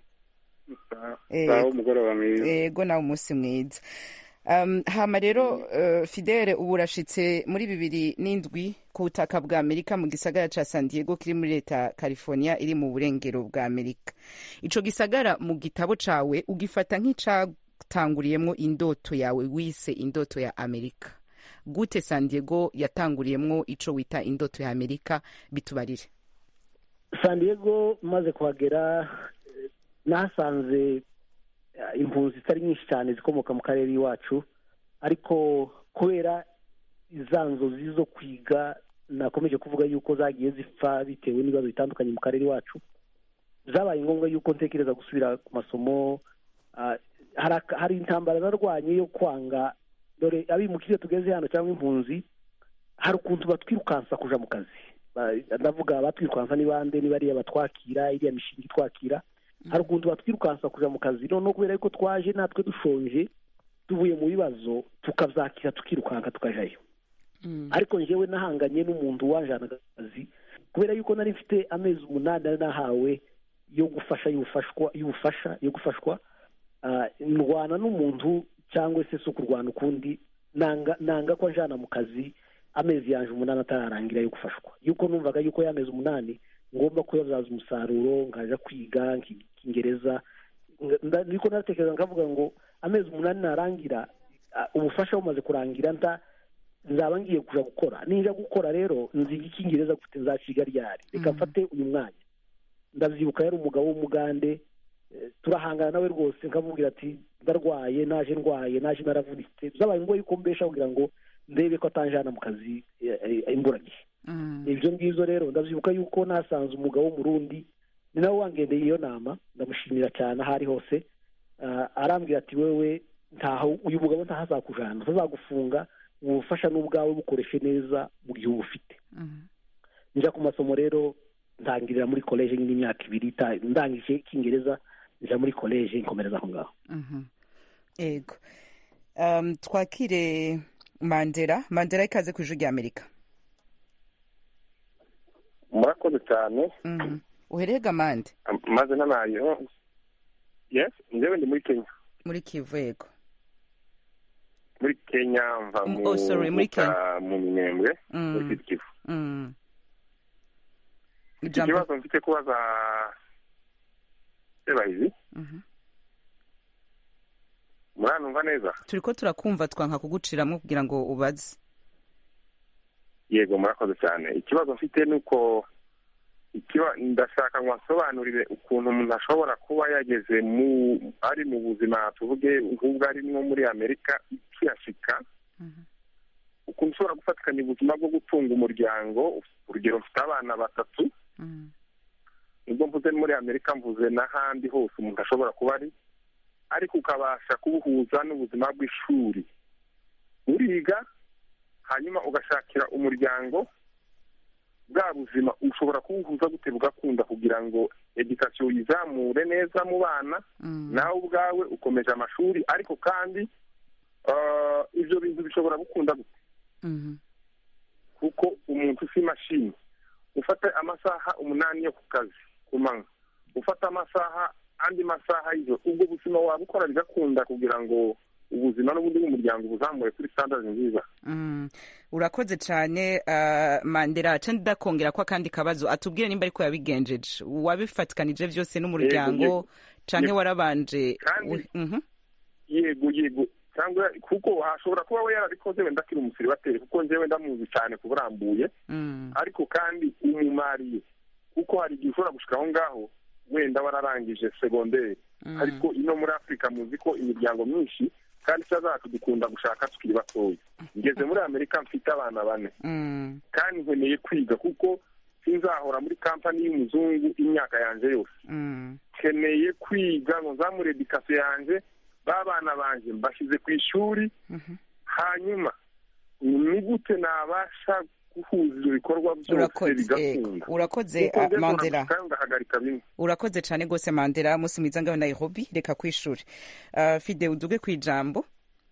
Ego nawe umunsi mwiza. Hama rero Fidele ubu urashitse muri 2007 ku butaka bwa Amerika mu gisagara ca San Diego kiri muri leta California iri mu burengero bwa Amerika. Ico gisagara mu gitabo cawe ugifata nk'icatanguriyemwo indoto yawe wise indoto ya Amerika. Gute San Diego yatanguriyemwo ico wita indoto ya Amerika? Bitubarire. San Diego maze kuhagera nasanze impunzi zitari nyinshi cyane zikomoka mu karere iwacu, ariko kubera izanzozi zo kwiga nakomeje kuvuga yuko zagiye zipfa bitewe n'ibibazo bitandukanye mu karere iwacu, zabaye ngombwa yuko ntekereza gusubira ku masomo. Hari intambara narwanye yo kwanga, dore abimukire tugeze hano cyangwa impunzi hari ukuntu batwirukansa kuja mu kazi. Ndavuga batwirukansa ni bande? Ni bariya batwakira, iriya mishinga itwakira, hari ukuntu batwirukansa kuja mu kazi. None kubera yuko twaje natwe dushonje tuvuye mu bibazo tukavyakira tukirukanka tukajayo. Ariko njyewe nahanganye n'umuntu wanjana akazi kubera yuko nari mfite amezi 8 nahawe yo gufashwa ndwana n'umuntu cyangwa se so kurwana ukundi nanga ko njana mu kazi amezi yanje 8 atararangira yo gufashwa, yuko numvaga yuko yamezi 8 ngomba kuyabyaza umusaruro, ngaje kwiga nk'Ingereza niko natekereza nkavuga ngo amezi 8 narangira ubufasha bumaze kurangira nzaba ngiye kuja gukora ninja gukora rero nziga icyingereza gufite nzaciga ryari reka mfate uyu mwanya ndavyibuka yari umugabo w'umugande turahangana nawe rwose nkavugira ati ndarwaye naje naravunitse zabaye ngo yuko mbesha kugira ngo ndebe ko atanjana mu kazi imburagihe ibyo ngibyo rero ndavyibuka yuko nasanze umugabo w'umurundi ni nawe wangendeye iyo nama ndamushimira cyane ahari hose arambwira ati wewe uyu mugabo ntahazakujana ntazagufunga ubufasha n'ubwawe bukoreshe neza mu gihe ubufite nja ku masomo rero ntangirira muri college n'imyaka 2 ndangije icyingereza nja muri college nkomereza aho ngaho ego twakire Mandela ikaze ku ijwi ry'Amerika. Murakoze cyane uherega Mande maze nanayo yes njyewe ndi muri Kenya muri Kivu yego muri Kenya mva mu Minembwe muri Kivu ikibazo mfite kubaza Sebahizi muranumva neza turiko turakumva twanka kuguciramo kugira ngo ubaze yego murakoze cyane ikibazo mfite nuko ndashaka nwasobanurire ukuntu umuntu ashobora kuba yageze ari mu buzima tuvuge nk'ubwo ari nko muri Amerika ikiyashika ukuntu ushobora gufatikanya ubuzima bwo gutunga umuryango urugero mfite abana 3 nubwo mvuze muri Amerika mvuze n'ahandi hose umuntu ashobora kuba ari ariko ukabasha kubuhuza n'ubuzima bw'ishuri uriga hanyuma ugashakira umuryango bwa buzima ushobora kubuhuza gute bugakunda kugira ngo education yizamure neza mu bana nawe ubwawe ukomeje amashuri ariko kandi ibyo bintu bishobora gukunda gute kuko umuntu si mashini ufata amasaha 8 yo ku kazi ku manywa ufata amasaha andi masaha y'ijoro ubwo buzima wabukora bigakunda kugira ngo ubuzima n'ubundi bw'umuryango buzamure kuri standards nziza urakoze cyane Mandela cyane ndakongera ko kandi kabazo atubwire nimba ariko yabigenjeje wabifatikanije byose n'umuryango canke warabanje yego cyangwa kuko hashobora kuba we yarabikoze wenda kiri umusiribateri kuko njyewe ndamuzi cyane kuburambuye ariko kandi umumariye kuko hari igihe ushobora gushika aho ngaho wenda wararangije segonderi ariko ino muri Afrika muzi ko imiryango myinshi kandi cyazacu dukunda gushaka tukiri batoya ngeze muri Amerika mfite abana 4 kandi nkeneye kwiga kuko sinzahora muri company y'umuzungu imyaka yanje yose nkeneye kwiga ngo nzamure education yanje babana banje mbashize ku ishuri hanyuma ni gute nabasha guhuza ibikorwa byose bigakunda urakoze Mandela urakoze cyane gose Mandela musi mwiza ngaho Nairobi reka kwishuri Fide uduge kwijambo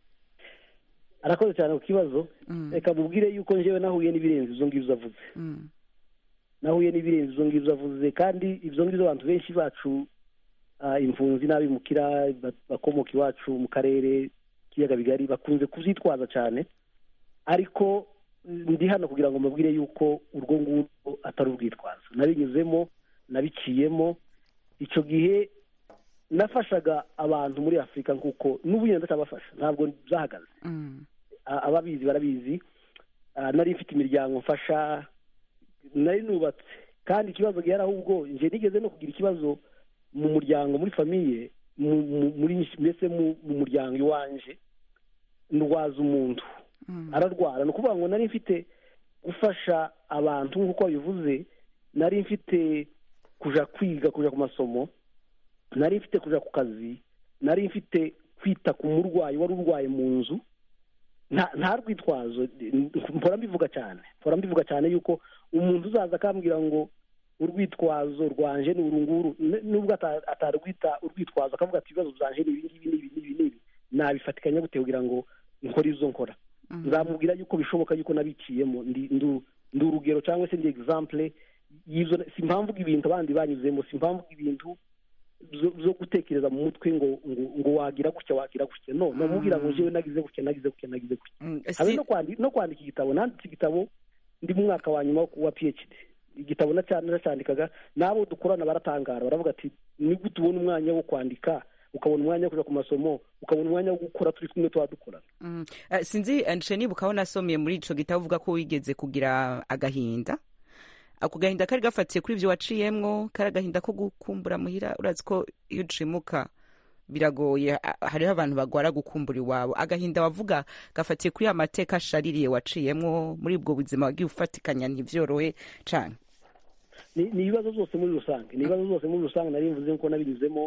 arakoze cyane ku kibazo reka mubwire yuko njewe nahuye n'ibirenze izo ngivyo avuze nahuye n'ibirenze izo ngivyo avuze kandi ivyo ngivyo abantu benshi bacu impunzi n'abimukira bakomoka iwacu mu karere kiyaga bigari bakunze kuzitwaza cyane ariko ndi hano kugira ngo mubwire yuko urwo ngurwo atari ubwitwazo nabinyuzemo nabiciyemo icyo gihe nafashaga abantu muri Afrika kuko n'ubu nyine ndacabafasha ntabwo byahagaze ababizi barabizi nari mfite imiryango mfasha nari nubatse kandi ikibazo gihera ahubwo nje nigeze no kugira ikibazo mu muryango muri famiye mbese mu muryango iwanje ndwaza umuntu ararwara ni ukuvuga ngo nari mfite gufasha abantu nk'uko bivuze nari mfite kuja kwiga kuja ku masomo nari mfite kuja ku kazi nari mfite kwita ku murwayi wari urwaye mu nzu nta rwitwazo mpora mbivuga cyane yuko umuntu uzaza akambwira ngo urwitwazo rwanje ni urunguru nubwo atarwita urwitwazo akavuga ati ibibazo byanje ni ibi nabifatikanya gute kugira ngo nkore izo nkora nzamubwira yuko bishoboka yuko nabiciyemo ndi urugero cyangwa se ndi example yizo simpamvuga ibintu abandi banyuzemo simpamvuga ibintu zo gutekereza mu mutwe ngo wagira gutya no namubwira ngo jewe nagize gutya habe no kwandika igitabo nanditse igitabo ndi mu mwaka wa nyuma wa PhD igitabo nacyandikaga nabo dukorana baratangara baravuga ati ni gute ubona umwanya wo kwandika ukabona umwanya wo kuja ku masomo ukabona umwanya wo gukora turi kumwe tuba dukorana. Sinzi nce nibuka aho nasomye muri ico gitabo uvuga ko wigeze kugira agahinda. Ako gahinda kari gafatiye kuri ivyo waciyemwo, kari agahinda ko gukumbura muhira. Urazi ko iyo ucimuka biragoye, hariho abantu bagwara gukumbura iwabo. Agahinda wavuga gafatiye kuri amateka ashaririye waciyemwo muri ubwo buzima wagiye ufatikanya ntivyorohe cane? Ni ibibazo zose muri rusange, nari mvuze ko nabinyuzemo.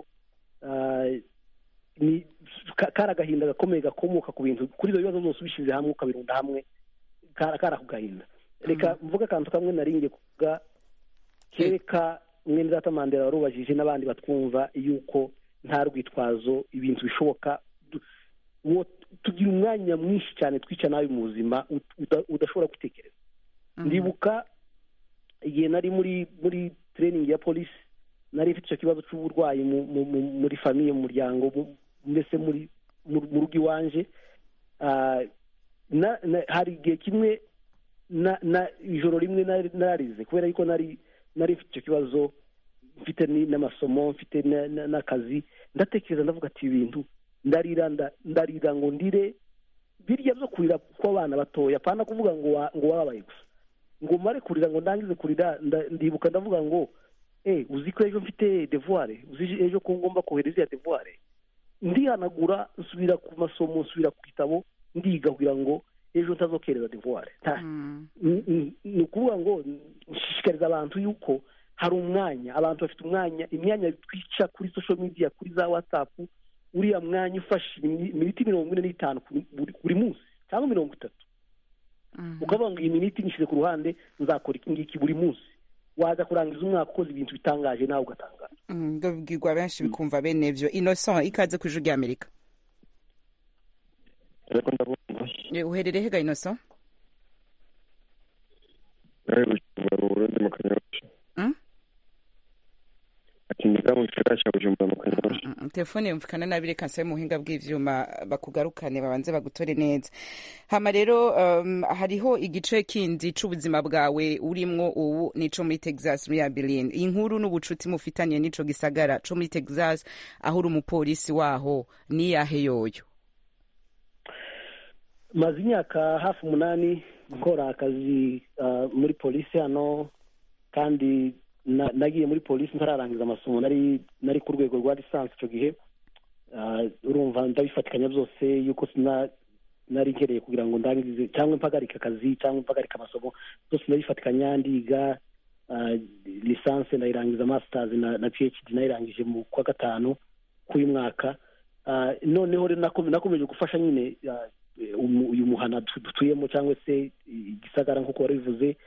Ni kari agahinda gakomeye gakomoka ku bintu, kuri ibyo bibazo byose ubishize hamwe ukabirunda hamwe, kari ako gahinda. Reka mvuga akantu kamwe naringiye kuvuga kereka mwene data Mandela warubajije n'abandi batwumva yuko nta rwitwazo ibintu bishoboka. Tugira umwanya mwinshi cyane twica nabi mu buzima udashobora gutekereza. Ndibuka igihe nari muri training ya polisi, nari mfite icyo kibazo cy'uburwayi muri famiye, mu muryango, mbese mu rugo iwanje. Hari igihe kimwe ijoro rimwe narize kubera yuko nari mfite icyo kibazo, mfite n'amasomo, mfite n'akazi. Ndatekereza ndavuga ati ibintu ndarira ngo ndire birya byo kurira kw'abana batoya, pana kuvuga ngo wababaye gusa, ngo mare kurira ngo ndangize kurira. Ndibuka ndavuga ngo uzi ko ejo mfite devoir, uzi ejo ko ngomba kohereza ya devoir. Ndihanagura nsubira ku masomo, nsubira ku gitabo, ndiga kugira ngo ejo ntazokereza devoir. Ni ukuvuga ngo nshishikariza abantu yuko hari umwanya, abantu bafite imyanya twica kuri social media, kuri za WhatsApp. Uriya mwanya ufashe iminiti 45 buri munsi cyangwa 30, ukavuga ngo iyi miniti nishyize ku ruhande nzakora iki ngiki buri munsi, waza kurangiza umwaka ukoze ibintu bitangaje nawe ugatangara. Ndabwirwa benshi bikumva bene ivyo. Innocent, ikaze ku Ijwi ry'Amerika. Uherereye hega Innocent? Telefone yumvikana nabi, reka nsabe muhinga bw'ivyuma bakugarukane babanze bagutore neza. Hama rero hariho igice kindi c'ubuzima bwawe urimwo ubu, nico muri Texas muri Abilene. Inkuru n'ubucuti mufitaniye nico gisagara co muri Texas aho uri umupolisi waho ni yahe yoyo? Maze imyaka hafi 8 nkora akazi muri polisi hano, kandi nagiye muri polisi ntararangiza amasomo, nari ku rwego rwa lisansi icyo gihe. Urumva ndabifatikanya byose yuko nari nkereye kugira ngo ndangize cyangwa mpagarika akazi cyangwa mpagarika amasomo, byose ndabifatikanya. Ndiga lisansi ndayirangiza, masters na PhD nayirangije mu kwa gatanu k'uyu mwaka. Noneho nakomeje gufasha nyine uyu muhana dutuyemo cyangwa se igisagara nk'uko wari bivuze.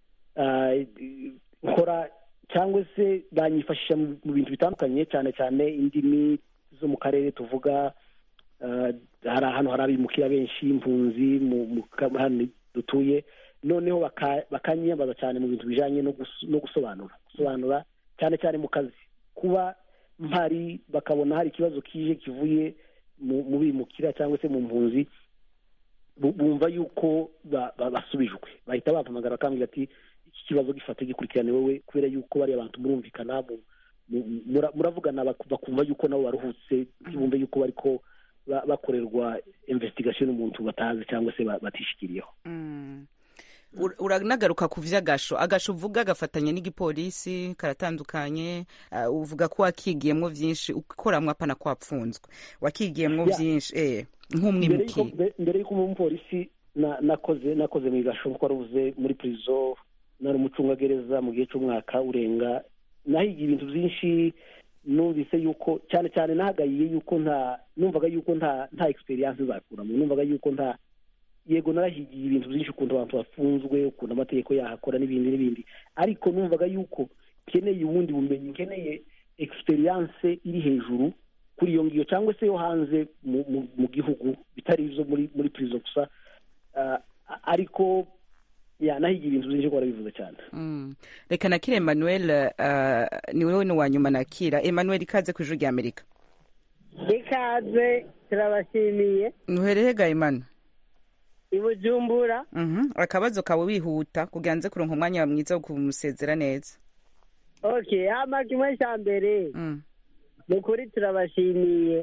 Nkora cyangwa se banyifashisha mu bintu bitandukanye, cyane cyane indimi zo mu karere tuvuga. Hari ahantu hari abimukira benshi, impunzi mu hano dutuye, noneho bakanyiyambaza cyane mu bintu bijanye no gusobanura cyane cyane mu kazi. Kuba mpari bakabona hari ikibazo kije kivuye mu bimukira cyangwa se mu mpunzi, bumva yuko basubijwe, bahita bampamagara bakambwira ati iki kibazo gifate gikurikirane wowe, kubera yuko bari abantu murumvikana, muravugana, bakumva yuko nabo baruhutse, bumve yuko bariko bakorerwa investigation umuntu batazi cyangwa se batishikiriyeho. Uranagaruka ku vy'agasho. Agasho uvuga gafatanye n'igipolisi karatandukanye. Uvuga ko wakigiyemwo vyinshi, ukoramwa apana kwapfunzwe, wakigiyemwo vyinshi nk'umwimuki. Mbere yuko umupolisi nakoze mu gasho nko waruvuze muri prison, nari umucungagereza mu gihe cy'umwaka urenga. Nahigiye ibintu byinshi, numvise yuko cyane cyane nahagayiye yuko numvaga yuko nta experience zakuramo, numvaga yuko yego narahigiye ibintu byinshi, ukuntu abantu bafunzwe, ukuntu amategeko yahakora n'ibindi, ariko numvaga yuko nkeneye ubundi bumenyi, nkeneye experience iri hejuru kuri iyo ngiyo cyangwa se yo hanze mu gihugu, bitari izo muri prison gusa. Ariko nahigiye ibintu byinshi ko barabivuze cyane. Reka nakire Emmanuel, ni wewe ni wanyuma nakira. Emmanuel, ikaze ku Ijwi ry'Amerika. Ikaze, turabashimiye. Nuherehe ga Emmanuel? Ibujumbura. Akabazo kawe wihuta kugira nze kuronka umwanya mwiza wo kumusezera neza. Okay, hama kimwe cya mbere. ni ukuri turabashimiye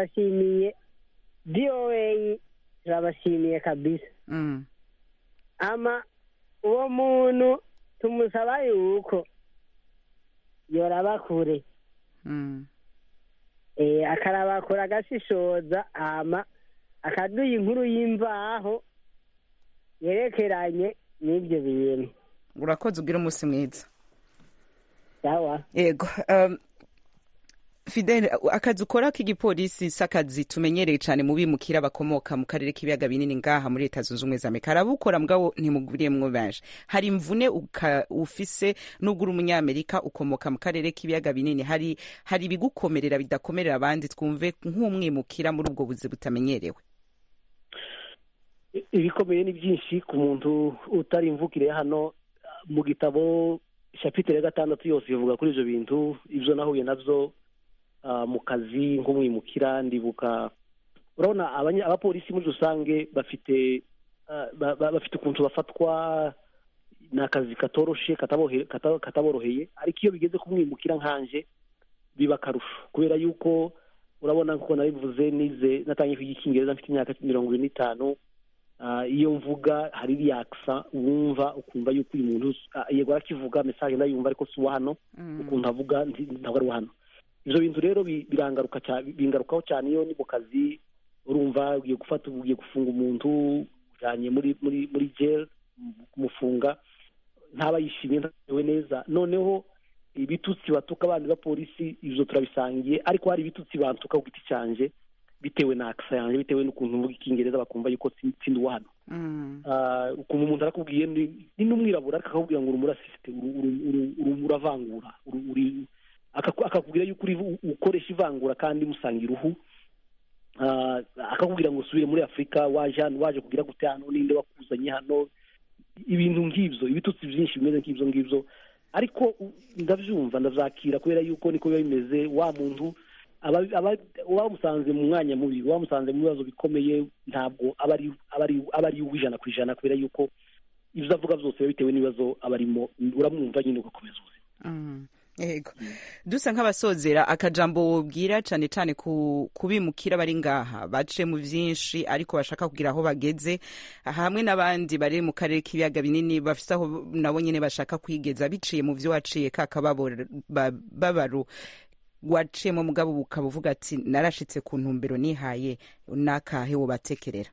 VOA turabashimiye kabisa. Ama uwo muntu tumusaba yuko yoraba kure, akaraba kure agashishoza, ama akaduha inkuru y'imvaho yerekeranye n'ibyo bintu. Urakoze, ugira umunsi mwiza. Sawa. Yego. Fidel, akazi ukora k'igipolisi s'akazi tumenyereye cyane mu bimukira bakomoka mu karere k'ibiyaga binini ngaha muri Leta Zunze Ubumwe za Amerika. Arabukora mugabo ntimuguriyemwo benshi. Hari imvune ufise n'ugura umunyamerika ukomoka mu karere k'ibiyaga binini, hari ibigukomerera bidakomerera abandi, twumve nk'umwimukira muri ubwo buzi butamenyerewe. Ibikomeye ni byinshi ku muntu utari imvukire hano. Mu gitabo chapitre 6 yose ivuga kuri ivyo bintu, ivyo nahuye navyo mu kazi nk'umwimukira. Ndibuka, urabona abapolisi muri rusange bafite ukuntu bafatwa, n'akazi katoroshe kataboroheye, ariko iyo bigeze kumwimukira nkanje biba karusho, kubera yuko urabona nkuko nabivuze, natangiye kwiga Icyongereza mfite imyaka 25. Iyo mvuga hari iriaksa wumva ukumva yuko uyu muntu yego arakivuga message ndayumva, ariko si hano ukuntu avuga ntabwo ari hano. Ivyo bintu rero bingarukaho cyane iyo ni mu kazi. Urumva ugiye gufunga umuntu ujanye muri jail, kumufunga ntaba yishimye ntawe neza. Noneho ibitutsi batuka abandi bapolisi ivyo turabisangiye, ariko hari ibitutsi bantuka ku giti canje bitewe na aksa yanjye, bitewe n'ukuntu mvuga Icyongereza bakumva yuko sindi hano. Ukuntu umuntu arakubwiye ni n'umwirabura akakubwira ngo urumurasiste, uravangura, akakubwira yuko ukoresha ivangura kandi musangira uruhu, akakubwira ngo usubire muri Afrika, waje kugira gute hano, ninde wakuzanye hano, ibintu nk'ivyo, ibitutsi byinshi bimeze nk'ivyo. Ariko ndavyumva, ndavyakira, kubera yuko niko biba bimeze. Wa muntu wamusanze mu mwanya mubi, wamusanze mu bibazo bikomeye, ntabwo abari uwijana ku ijana, kubera yuko ivyo avuga byose bitewe n'ibibazo abarimo, uramwumva nyine ugakomeza ubuzima. Yego. Dusa nk'abasozera, akajambo wobwira cyane cyane kubimukira bari ngaha bace mu byinshi ariko bashaka kugira aho bageze, hamwe n'abandi bari mu karere k'ibiyaga binini bafite aho nabo nyine bashaka kwigeza biciye mu byo waciye babaro waciyemo, mugabo ukaba uvuga ati narashitse ku ntumbero nihaye, nakahe wobatekerera?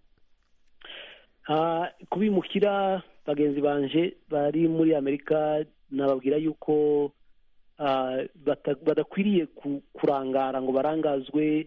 Kubimukira bagenzi banje bari muri Amerika, nababwira yuko badakwiriye kurangara ngo barangazwe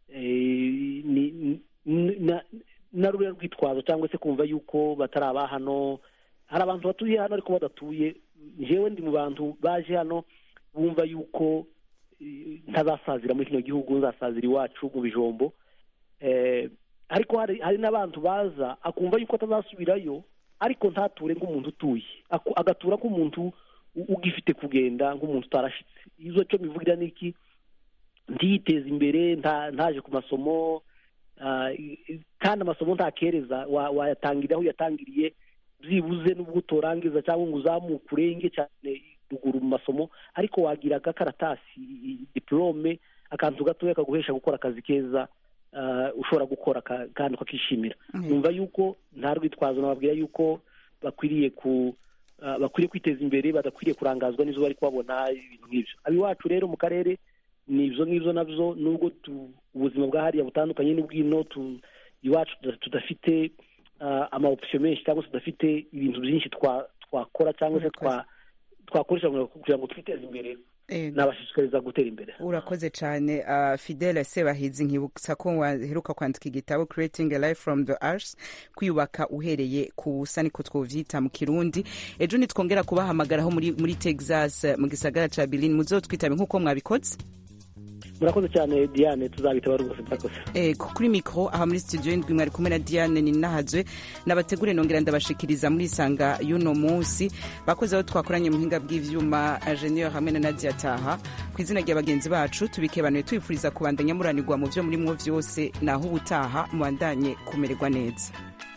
na ruriya rwitwazo, cyangwa se kumva yuko batari aba hano. Hari abantu batuye hano ariko badatuye. Jewe ndi mu bantu baje hano bumva yuko ntazasazira muri kino gihugu, nzasazira iwacu mu Bijombo. Ariko hari n'abantu baza akumva yuko atazasubirayo, ariko ntature nk'umuntu utuye, agatura nk'umuntu ugifite kugenda, nk'umuntu utarashitse. Izo cyo bivugira niki, ntiyiteza imbere, ntaje ku masomo, kandi amasomo ntakereza, wayatangira aho yatangiriye, byibuze n'ubwo utorangiza cyangwa ngo uzamuke urenge cyane ruguru mu masomo, ariko wagira agakaratasi, diplome, akantu gatoya kaguhesha gukora akazi keza ushobora gukora kandi ukakishimira. Numva yuko nta rwitwazo, nababwira yuko bakwiriye kwiteza imbere, badakwiriye kurangazwa n'izo bari kubabona ibintu nk'ibyo. Abiwacu rero mu karere nibyo nabyo, nubwo ubuzima bwa hariya butandukanye n'ubwino, iwacu tudafite ama option menshi, cyangwa se tudafite ibintu byinshi twakora cyangwa se twakoresha kugira ngo twiteze imbere, nabashishikariza gutera imbere. Urakoze cyane. Fidel Sebahizi, nkibutsa ko waheruka kwandika igitabo Creating a Life from the Earth, kwiyubaka uhereye ku busa, niko twovyita mu Kirundi. Ejo nitwongera kubahamagaraho muri Texas mu gisagara ca Berlin, muzotwitabe nkuko mwabikoze. Murakoze cyane Diane, tuzabitaba rwose murakoze. Kuri mikro aha muri studio indwi mwari kumwe na Diane Ninahazwe, nabategure nongera ndabashikiriza muri Sanga y'uno munsi. Bakoze aho twakoranye mu hinga bw'ivyuma, Engineer hamwe na Nadia Taha. Kwizina rya bagenzi bacu tubikebanuye, twifuriza kubandanya muranirwa mu byo muri mwo vyose, naho ubutaha mubandanye kumererwa neza.